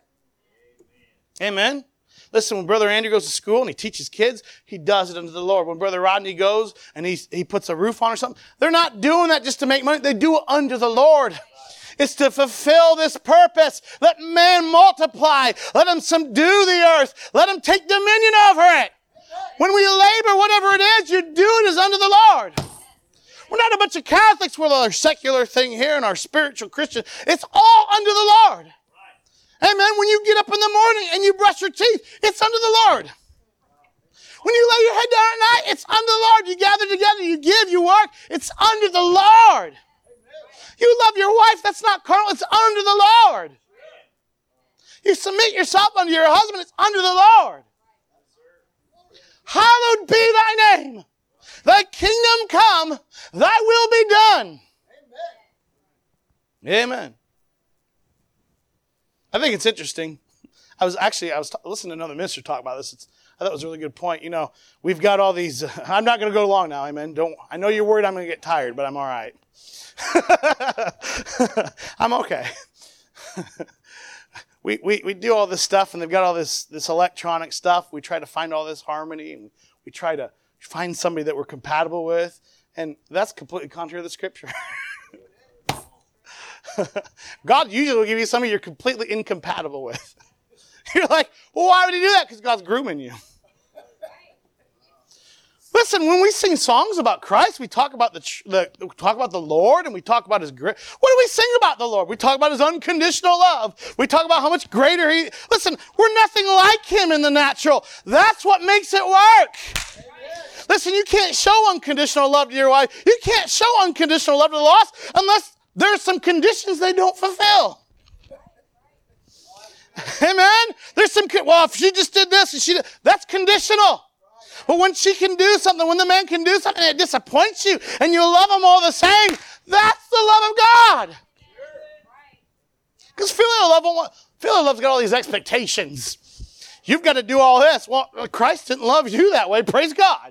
Amen. Amen. Listen, when Brother Andrew goes to school and he teaches kids, he does it unto the Lord. When Brother Rodney goes and he, he puts a roof on or something, they're not doing that just to make money. They do it unto the Lord. It's to fulfill this purpose. Let man multiply. Let him subdue the earth. Let him take dominion over it. When we labor, whatever it is, you do it as unto the Lord. We're not a bunch of Catholics with our secular thing here and our spiritual Christian. It's all unto the Lord. Amen. When you get up in the morning and you brush your teeth, it's unto the Lord. When you lay your head down at night, it's under the Lord. You gather together, you give, you work. It's under the Lord. You love your wife. That's not carnal. It's under the Lord. You submit yourself unto your husband. It's under the Lord. Hallowed be thy name. Thy kingdom come. Thy will be done. Amen. Amen. I think it's interesting. I was actually, I was t- listening to another minister talk about this. It's, I thought it was a really good point. You know, we've got all these, uh, I'm not going to go long now, amen. Don't, I know you're worried I'm going to get tired, but I'm all right. I'm okay. we, we we do all this stuff, and they've got all this, this electronic stuff. We try to find all this harmony, and we try to find somebody that we're compatible with, and that's completely contrary to the Scripture. God usually will give you somebody you're completely incompatible with. You're like, well, why would he do that? Because God's grooming you. Listen, when we sing songs about Christ, we talk about the, the we talk about the Lord, and we talk about his grace. What do we sing about the Lord? We talk about his unconditional love. We talk about how much greater he. Listen, we're nothing like him in the natural. That's what makes it work. Amen. Listen, you can't show unconditional love to your wife. You can't show unconditional love to the lost unless there's some conditions they don't fulfill. Amen. There's some. Well, if she just did this and she did, that's conditional. But when she can do something, when the man can do something that disappoints you and you love him all the same, that's the love of God. Because filial love, filial love's got all these expectations. You've got to do all this. Well, Christ didn't love you that way. Praise God.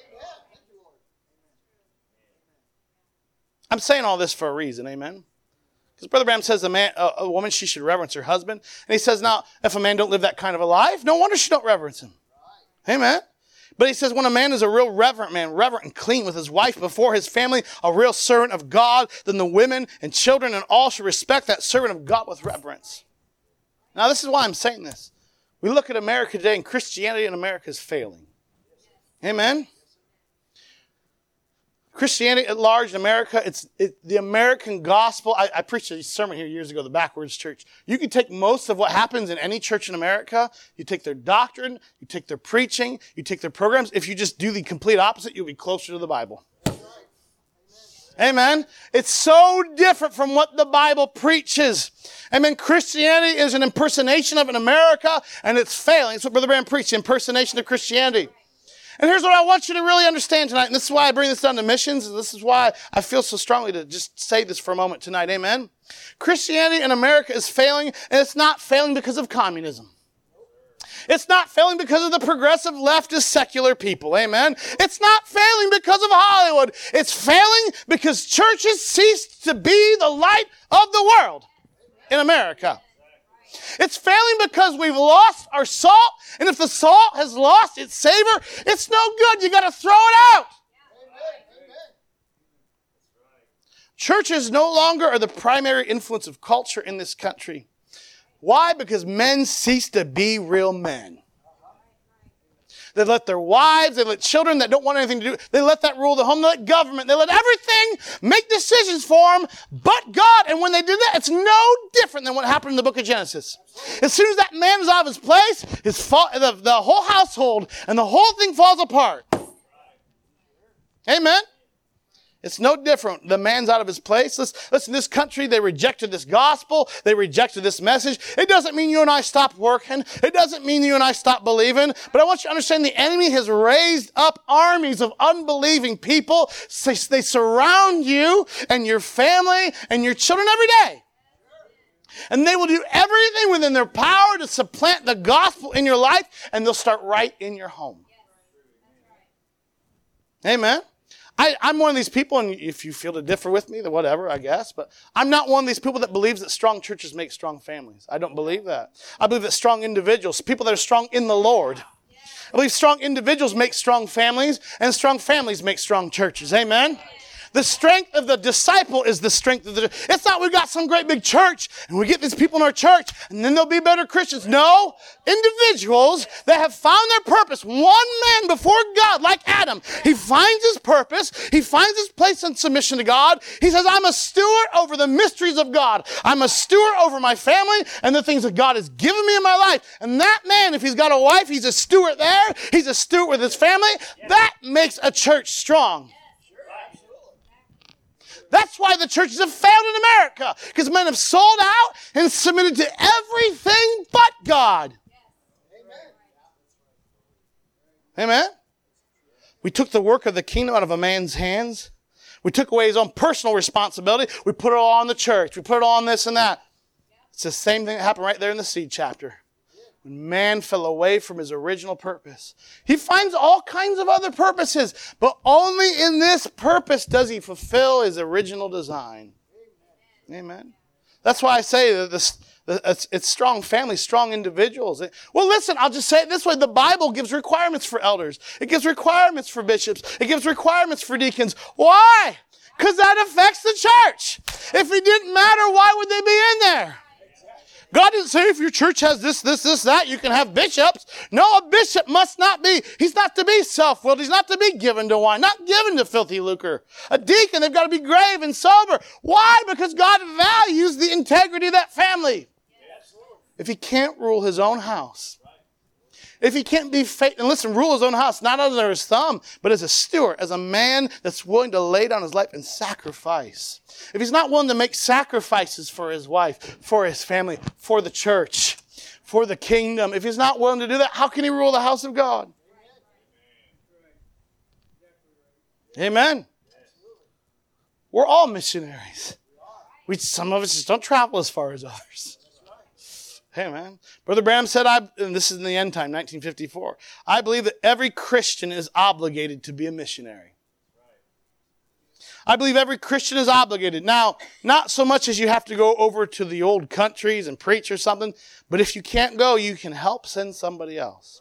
I'm saying all this for a reason. Amen. Because Brother Branham says a man, a, a woman, she should reverence her husband. And he says, now, if a man don't live that kind of a life, no wonder she don't reverence him. Amen. But he says when a man is a real reverent man, reverent and clean with his wife before his family, a real servant of God, then the women and children and all should respect that servant of God with reverence. Now, this is why I'm saying this. We look at America today, and Christianity in America is failing. Amen? Christianity at large in America, it's it, the American gospel. I, I preached a sermon here years ago, the Backwards Church. You can take most of what happens in any church in America. You take their doctrine, you take their preaching, you take their programs. If you just do the complete opposite, you'll be closer to the Bible. Amen. It's so different from what the Bible preaches. Amen. Christianity is an impersonation of an America, and it's failing. That's what Brother Branham preached, impersonation of Christianity. And here's what I want you to really understand tonight, and this is why I bring this down to missions, and this is why I feel so strongly to just say this for a moment tonight. Amen. Christianity in America is failing, and it's not failing because of communism. It's not failing because of the progressive leftist secular people. Amen. It's not failing because of Hollywood. It's failing because churches ceased to be the light of the world in America. It's failing because we've lost our salt, and if the salt has lost its savor, it's no good. You got to throw it out. Churches no longer are the primary influence of culture in this country. Why? Because men cease to be real men. They let their wives, they let children that don't want anything to do, they let that rule the home, they let government, they let everything make decisions for them but God. And when they do that, it's no different than what happened in the book of Genesis. As soon as that man is out of his place, his fa- the, the whole household and the whole thing falls apart. Amen. It's no different. The man's out of his place. Listen, listen, this country, they rejected this gospel. They rejected this message. It doesn't mean you and I stop working. It doesn't mean you and I stop believing. But I want you to understand the enemy has raised up armies of unbelieving people. They, they surround you and your family and your children every day. And they will do everything within their power to supplant the gospel in your life, and they'll start right in your home. Amen. I, I'm one of these people, and if you feel to differ with me, then whatever, I guess. But I'm not one of these people that believes that strong churches make strong families. I don't believe that. I believe that strong individuals, people that are strong in the Lord, I believe strong individuals make strong families, and strong families make strong churches. Amen? The strength of the disciple is the strength of the... It's not we got some great big church and we get these people in our church and then they'll be better Christians. No. Individuals that have found their purpose. One man before God, like Adam, he finds his purpose. He finds his place in submission to God. He says, I'm a steward over the mysteries of God. I'm a steward over my family and the things that God has given me in my life. And that man, if he's got a wife, he's a steward there. He's a steward with his family. That makes a church strong. That's why the churches have failed in America. Because men have sold out and submitted to everything but God. Amen. We took the work of the kingdom out of a man's hands. We took away his own personal responsibility. We put it all on the church. We put it all on this and that. It's the same thing that happened right there in the seed chapter. When man fell away from his original purpose. He finds all kinds of other purposes, but only in this purpose does he fulfill his original design. Amen. That's why I say that this, it's, it's strong families, strong individuals. Well, listen, I'll just say it this way. The Bible gives requirements for elders. It gives requirements for bishops. It gives requirements for deacons. Why? Because that affects the church. If it didn't matter, why would they be in there? God didn't say if your church has this, this, this, that, you can have bishops. No, a bishop must not be, he's not to be self-willed. He's not to be given to wine, not given to filthy lucre. A deacon, they've got to be grave and sober. Why? Because God values the integrity of that family. If he can't rule his own house, if he can't be faithful, and listen, rule his own house, not under his thumb, but as a steward, as a man that's willing to lay down his life and sacrifice. If he's not willing to make sacrifices for his wife, for his family, for the church, for the kingdom, if he's not willing to do that, how can he rule the house of God? Amen. We're all missionaries. We, some of us just don't travel as far as others. Hey, man. Brother Branham said, I, and this is in the end time, nineteen fifty-four, I believe that every Christian is obligated to be a missionary. I believe every Christian is obligated. Now, not so much as you have to go over to the old countries and preach or something, but if you can't go, you can help send somebody else.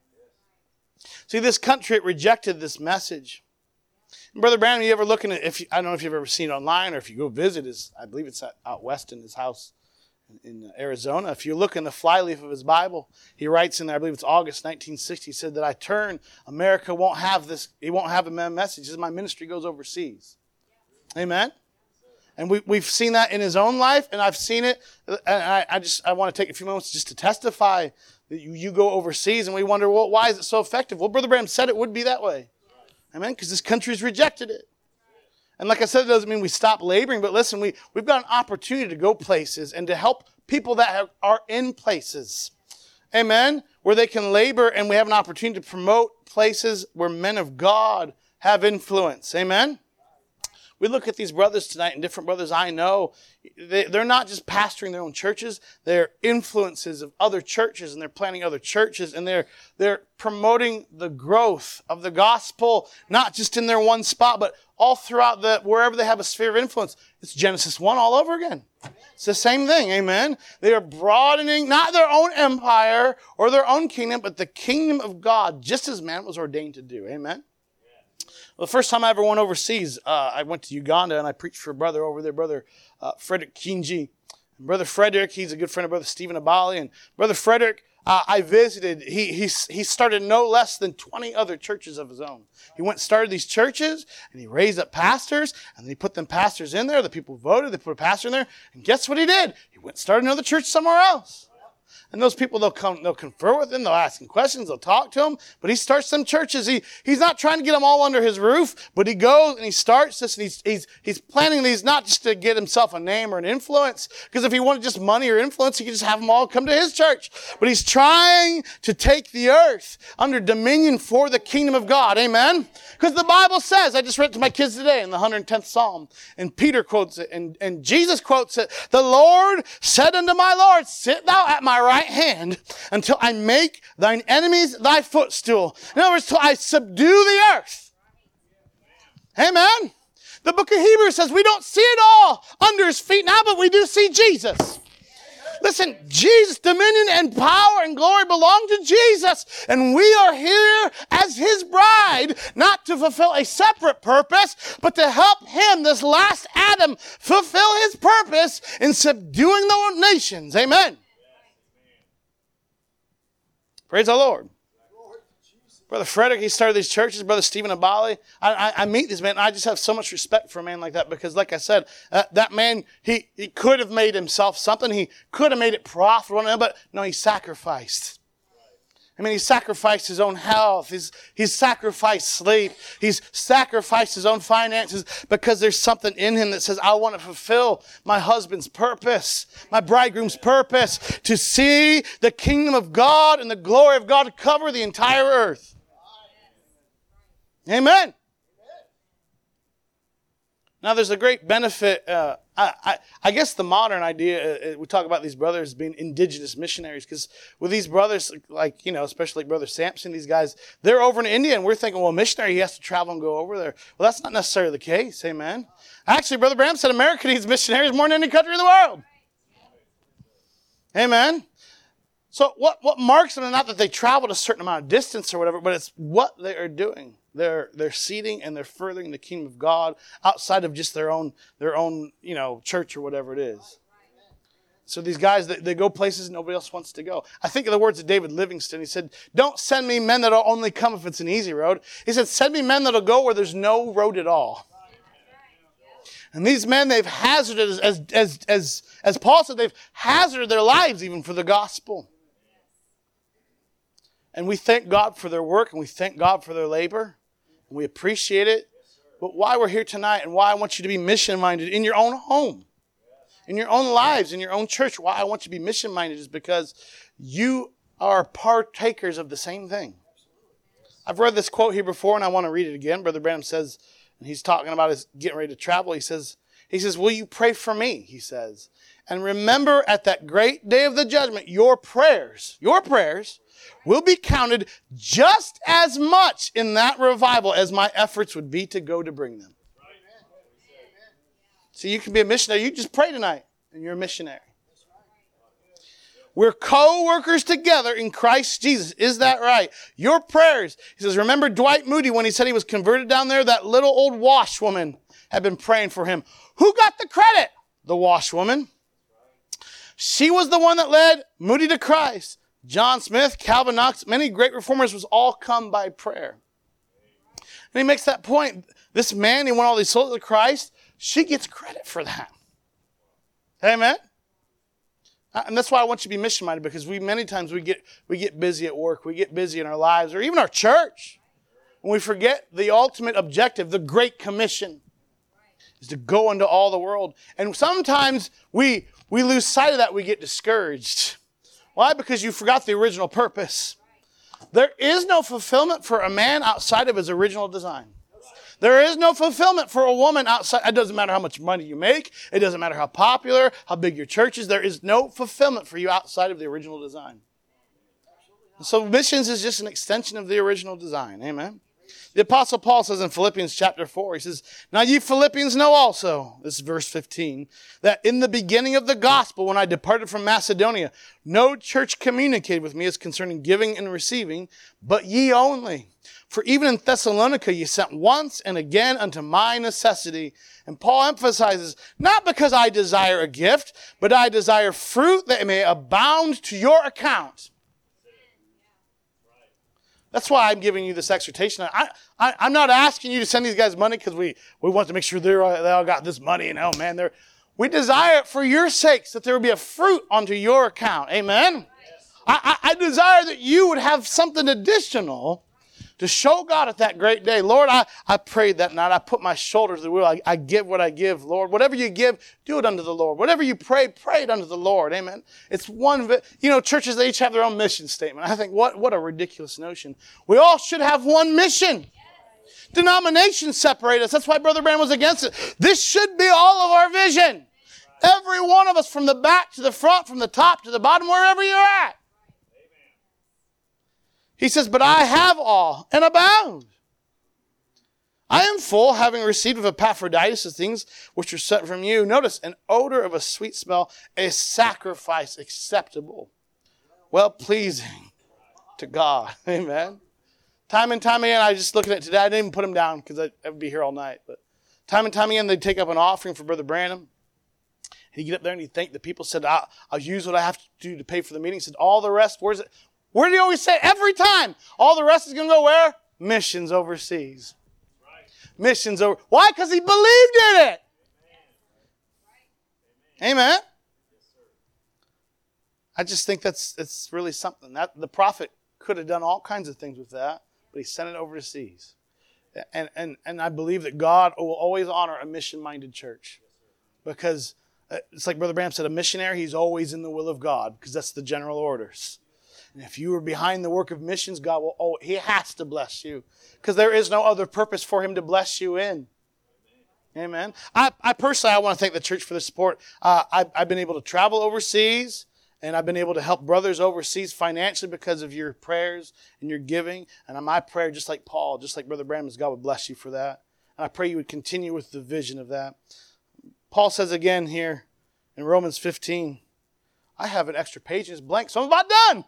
See, this country, it rejected this message. And Brother Branham, you ever looking at, if you, I don't know if you've ever seen it online or if you go visit his, I believe it's out west in his house in Arizona. If you look in the flyleaf of his Bible, he writes in there, I believe it's August nineteen sixty, he said that I turn, America won't have this, he won't have a message. He says, my ministry goes overseas. Amen? And we, we've seen that in his own life, and I've seen it, and I, I just, I want to take a few moments just to testify that you, you go overseas, and we wonder, well, why is it so effective? Well, Brother Branham said it would be that way. Amen? Because this country's rejected it. And like I said, it doesn't mean we stop laboring, but listen, we, we've got an opportunity to go places and to help people that have, are in places. Amen? Where they can labor, and we have an opportunity to promote places where men of God have influence. Amen? We look at these brothers tonight, and different brothers I know, they, they're not just pastoring their own churches, they're influences of other churches, and they're planting other churches, and they're, they're promoting the growth of the gospel, not just in their one spot, but all throughout the, wherever they have a sphere of influence. It's Genesis one all over again. It's the same thing, amen? They are broadening not their own empire or their own kingdom, but the kingdom of God, just as man was ordained to do, amen? Well, the first time I ever went overseas, uh, I went to Uganda and I preached for a brother over there, Brother uh, Frederick Kinji. And Brother Frederick, he's a good friend of Brother Stephen Abali. And Brother Frederick, uh, I visited, he, he, he started no less than twenty other churches of his own. He went and started these churches and he raised up pastors and then he put them pastors in there. The people voted, they put a pastor in there. And guess what he did? He went and started another church somewhere else. And those people, they'll come, they'll confer with him, they'll ask him questions, they'll talk to him. But he starts some churches. He, he's not trying to get them all under his roof, but he goes and he starts this and he's, he's, he's planning these not just to get himself a name or an influence. Because if he wanted just money or influence, he could just have them all come to his church. But he's trying to take the earth under dominion for the kingdom of God. Amen? Because the Bible says, I just read it to my kids today in the one hundred tenth Psalm, and Peter quotes it, and, and Jesus quotes it, the Lord said unto my Lord, sit thou at my right hand until I make thine enemies thy footstool. In other words, till I subdue the earth. Amen. The book of Hebrews says we don't see it all under his feet now, but we do see Jesus. Listen, Jesus, dominion and power and glory belong to Jesus. And we are here as his bride, not to fulfill a separate purpose, but to help him, this last Adam, fulfill his purpose in subduing the nations. Amen. Praise the Lord. Brother Frederick, he started these churches. Brother Stephen Abali. I, I, I meet this man, and I just have so much respect for a man like that because, like I said, uh, that man, he, he could have made himself something. He could have made it profitable, but no, he sacrificed. I mean, he sacrificed his own health. He's, he's sacrificed sleep. He's sacrificed his own finances because there's something in him that says, I want to fulfill my husband's purpose, my bridegroom's purpose, to see the kingdom of God and the glory of God cover the entire earth. Amen. Now, there's a great benefit. Uh, I, I, I guess the modern idea, uh, we talk about these brothers being indigenous missionaries, because with these brothers, like, you know, especially like Brother Sampson, these guys, they're over in India, and we're thinking, well, a missionary, he has to travel and go over there. Well, that's not necessarily the case. Amen. Actually, Brother Branham said America needs missionaries more than any country in the world. Amen. So what, what marks them, not that they traveled a certain amount of distance or whatever, but it's what they are doing. They're they're seeding and they're furthering the kingdom of God outside of just their own their own you know church or whatever it is. So these guys, they, they go places nobody else wants to go. I think of the words of David Livingston. He said, "Don't send me men that'll only come if it's an easy road." He said, "Send me men that'll go where there's no road at all." And these men, they've hazarded, as as as as Paul said, they've hazarded their lives even for the gospel. And we thank God for their work, and we thank God for their labor. And we appreciate it. But why we're here tonight and why I want you to be mission-minded in your own home, in your own lives, in your own church, why I want you to be mission-minded is because you are partakers of the same thing. I've read this quote here before, and I want to read it again. Brother Branham says, and he's talking about his getting ready to travel. He says, he says, "Will you pray for me?" He says, "And remember at that great day of the judgment, your prayers, your prayers, will be counted just as much in that revival as my efforts would be to go to bring them." So you can be a missionary. You just pray tonight, and you're a missionary. We're co-workers together in Christ Jesus. Is that right? Your prayers. He says, remember Dwight Moody when he said he was converted down there? That little old washwoman had been praying for him. Who got the credit? The washwoman. She was the one that led Moody to Christ. John Smith, Calvin Knox, many great reformers was all come by prayer. And he makes that point. This man, he won all these souls to Christ. She gets credit for that. Amen? And that's why I want you to be mission-minded, because we many times we get we get busy at work. We get busy in our lives or even our church. And we forget the ultimate objective, the Great Commission, is to go into all the world. And sometimes we we lose sight of that. We get discouraged. Why? Because you forgot the original purpose. There is no fulfillment for a man outside of his original design. There is no fulfillment for a woman outside. It doesn't matter how much money you make. It doesn't matter how popular, how big your church is. There is no fulfillment for you outside of the original design. So missions is just an extension of the original design. Amen. The Apostle Paul says in Philippians chapter four, he says, "Now ye Philippians know also," this is verse fifteen, "that in the beginning of the gospel, when I departed from Macedonia, no church communicated with me as concerning giving and receiving, but ye only. For even in Thessalonica ye sent once and again unto my necessity." And Paul emphasizes, not because I desire a gift, but I desire fruit that may abound to your account. That's why I'm giving you this exhortation. I, I, I'm not asking you to send these guys money because we, we want to make sure they're, they all got this money. And oh man, they're, we desire it for your sakes, that there will be a fruit onto your account. Amen? Yes. I, I, I desire that you would have something additional to show God at that great day. Lord, I, I prayed that night. I put my shoulder to the wheel. I, I give what I give, Lord. Whatever you give, do it unto the Lord. Whatever you pray, pray it unto the Lord. Amen. It's one, you know, churches, they each have their own mission statement. I think, what, what a ridiculous notion. We all should have one mission. Denominations separate us. That's why Brother Branham was against it. This should be all of our vision. Every one of us, from the back to the front, from the top to the bottom, wherever you're at. He says, but I have all and abound. I am full, having received of Epaphroditus the things which were sent from you. Notice, an odor of a sweet smell, a sacrifice acceptable, well-pleasing to God. Amen. Time and time again, I just looking at it today. I didn't even put them down because I, I would be here all night. But time and time again, they'd take up an offering for Brother Branham. He'd get up there and he'd thank the people. Said, I'll, I'll use what I have to do to pay for the meeting. He said, all the rest, where's it? Where did he always say? Every time. All the rest is going to go where? Missions overseas. Missions over. Why? Because he believed in it. Amen. Amen. I just think that's it's really something. That the prophet could have done all kinds of things with that, but he sent it overseas. And and and I believe that God will always honor a mission-minded church, because it's like Brother Branham said, a missionary, he's always in the will of God, because that's the general orders. And if you are behind the work of missions, God will, oh, he has to bless you, because there is no other purpose for him to bless you in. Amen. I, I personally, I want to thank the church for the support. Uh, I've, I've been able to travel overseas, and I've been able to help brothers overseas financially because of your prayers and your giving. And my prayer, just like Paul, just like Brother Branham, is God would bless you for that. And I pray you would continue with the vision of that. Paul says again here in Romans fifteen, I have an extra page and it's blank, so I'm about done.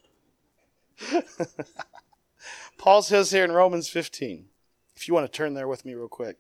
Paul says here in Romans fifteen, if you want to turn there with me real quick.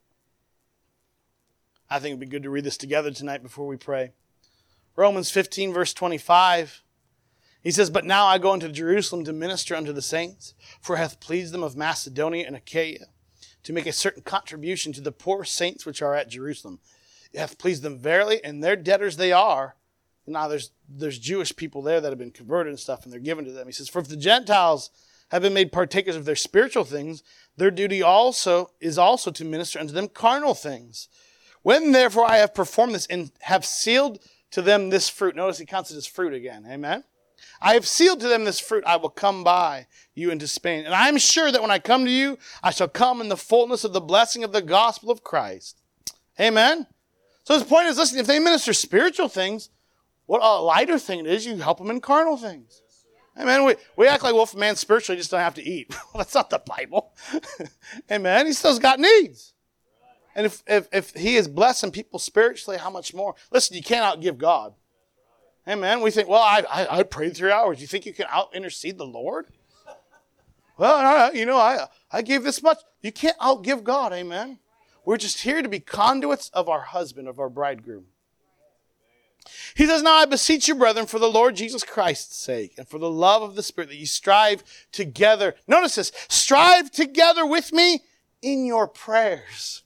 I think it'd be good to read this together tonight before we pray. Romans fifteen, verse twenty-five. He says, but now I go into Jerusalem to minister unto the saints, for it hath pleased them of Macedonia and Achaia to make a certain contribution to the poor saints which are at Jerusalem. It hath pleased them verily, and their debtors they are. Now there's there's Jewish people there that have been converted and stuff, and they're given to them. He says, for if the Gentiles have been made partakers of their spiritual things, their duty also is also to minister unto them carnal things. When therefore I have performed this and have sealed to them this fruit. Notice he counts it as fruit again. Amen. I have sealed to them this fruit. I will come by you into Spain. And I am sure that when I come to you, I shall come in the fullness of the blessing of the gospel of Christ. Amen. So his point is, listen, if they minister spiritual things, what a lighter thing it is, you help them in carnal things. Amen. We, we act like, well, if a man spiritually just don't have to eat. Well, that's not the Bible. Amen. He still's got needs. And if, if if he is blessing people spiritually, how much more? Listen, you can't outgive God. Amen. We think, well, I I, I prayed three hours. You think you can out intercede the Lord? Well, I, you know, I I gave this much. You can't outgive God. Amen. We're just here to be conduits of our husband, of our bridegroom. He says, now I beseech you, brethren, for the Lord Jesus Christ's sake, and for the love of the Spirit, that you strive together. Notice this. Strive together with me in your prayers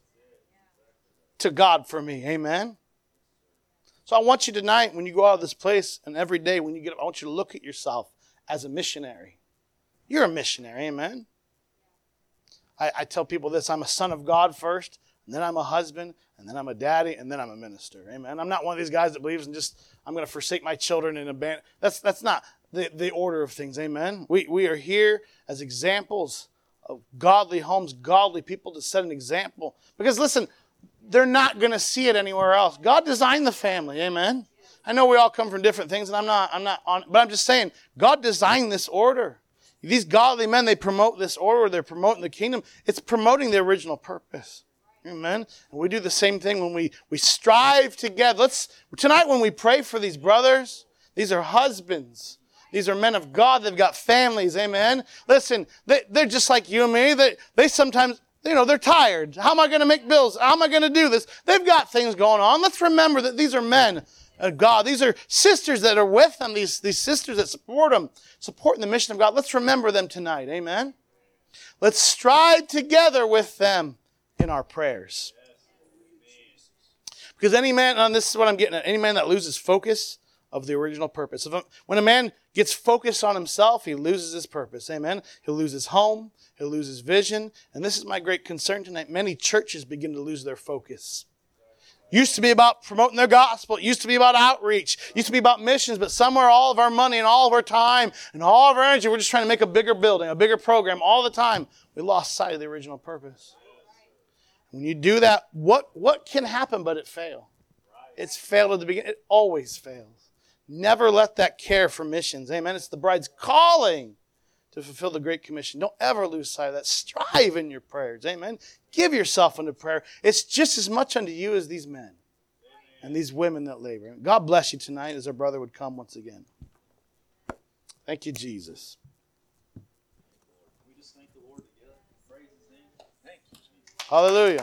to God for me. Amen. So I want you tonight, when you go out of this place, and every day when you get up, I want you to look at yourself as a missionary. You're a missionary. Amen. I, I tell people this. I'm a son of God first, and then I'm a husband, and then I'm a daddy, and then I'm a minister. Amen. I'm not one of these guys that believes in just, I'm going to forsake my children and abandon. That's that's not the, the order of things. Amen. We, we are here as examples of godly homes, godly people to set an example. Because listen, they're not going to see it anywhere else. God designed the family. Amen. I know we all come from different things, and I'm not, I'm not on, but I'm just saying, God designed this order. These godly men, they promote this order. They're promoting the kingdom. It's promoting the original purpose. Amen. And we do the same thing when we, we strive together. Let's, tonight when we pray for these brothers, these are husbands. These are men of God. They've got families. Amen. Listen, they, they're just like you and me. They, they sometimes, you know, they're tired. How am I going to make bills? How am I going to do this? They've got things going on. Let's remember that these are men of God. These are sisters that are with them. These, these sisters that support them, supporting the mission of God. Let's remember them tonight. Amen. Let's strive together with them in our prayers. Because any man, and this is what I'm getting at, any man that loses focus of the original purpose. If a, when a man gets focused on himself, he loses his purpose. Amen. He'll lose his home. He'll lose his vision. And this is my great concern tonight. Many churches begin to lose their focus. Used to be about promoting their gospel. It used to be about outreach. It used to be about missions. But somewhere all of our money and all of our time and all of our energy, we're just trying to make a bigger building, a bigger program all the time. We lost sight of the original purpose. When you do that, what, what can happen but it fail? It's failed at the beginning. It always fails. Never let that care for missions. Amen. It's the bride's calling to fulfill the Great Commission. Don't ever lose sight of that. Strive in your prayers. Amen. Give yourself unto prayer. It's just as much unto you as these men and these women that labor. God bless you tonight as our brother would come once again. Thank you, Jesus. We just thank the Lord together. Praise His name. Thank you, Jesus. Hallelujah.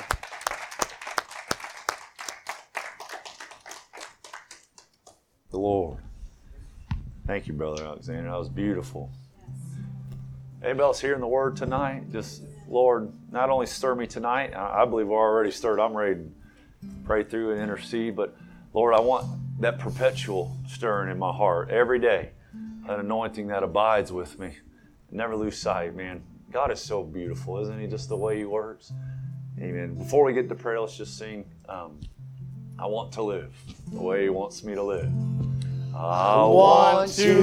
The Lord. Thank you, Brother Alexander. That was beautiful. Anybody else hearing the word tonight? Just, Lord, not only stir me tonight, I believe we're already stirred. I'm ready to pray through and intercede, but Lord, I want that perpetual stirring in my heart every day, an anointing that abides with me. Never lose sight, man. God is so beautiful, isn't He? Just the way He works. Amen. Before we get to prayer, let's just sing, um, I want to live the way He wants me to live. I want to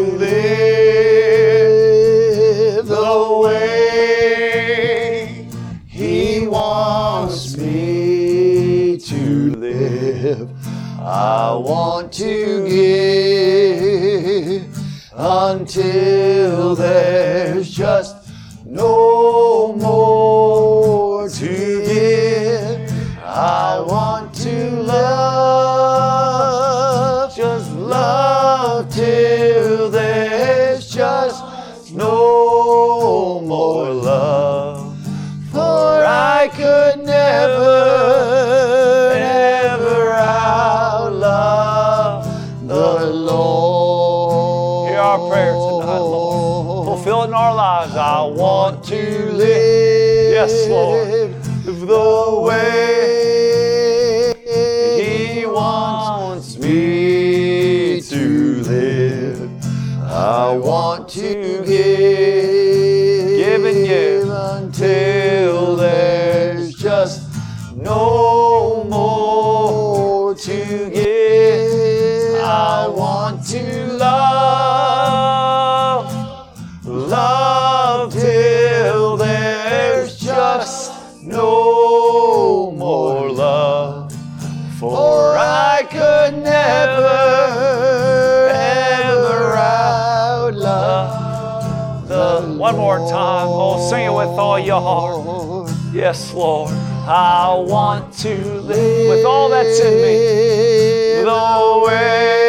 live the way He wants me to live. I want to give until there's just no more to give. I want to love, just love till there's just no more love. For I could never, ever outlove the Lord. Hear our prayers tonight, Lord. Fulfill it in our lives. I want to live, yes, Lord, the way He wants me to live. I want to give, give and give until there's just no more to give. I want to love, love till there's just no more love. For I could never, ever outlove the One more time. Oh, sing it with all your heart. Yes, Lord. I want to live with all that's in me. The way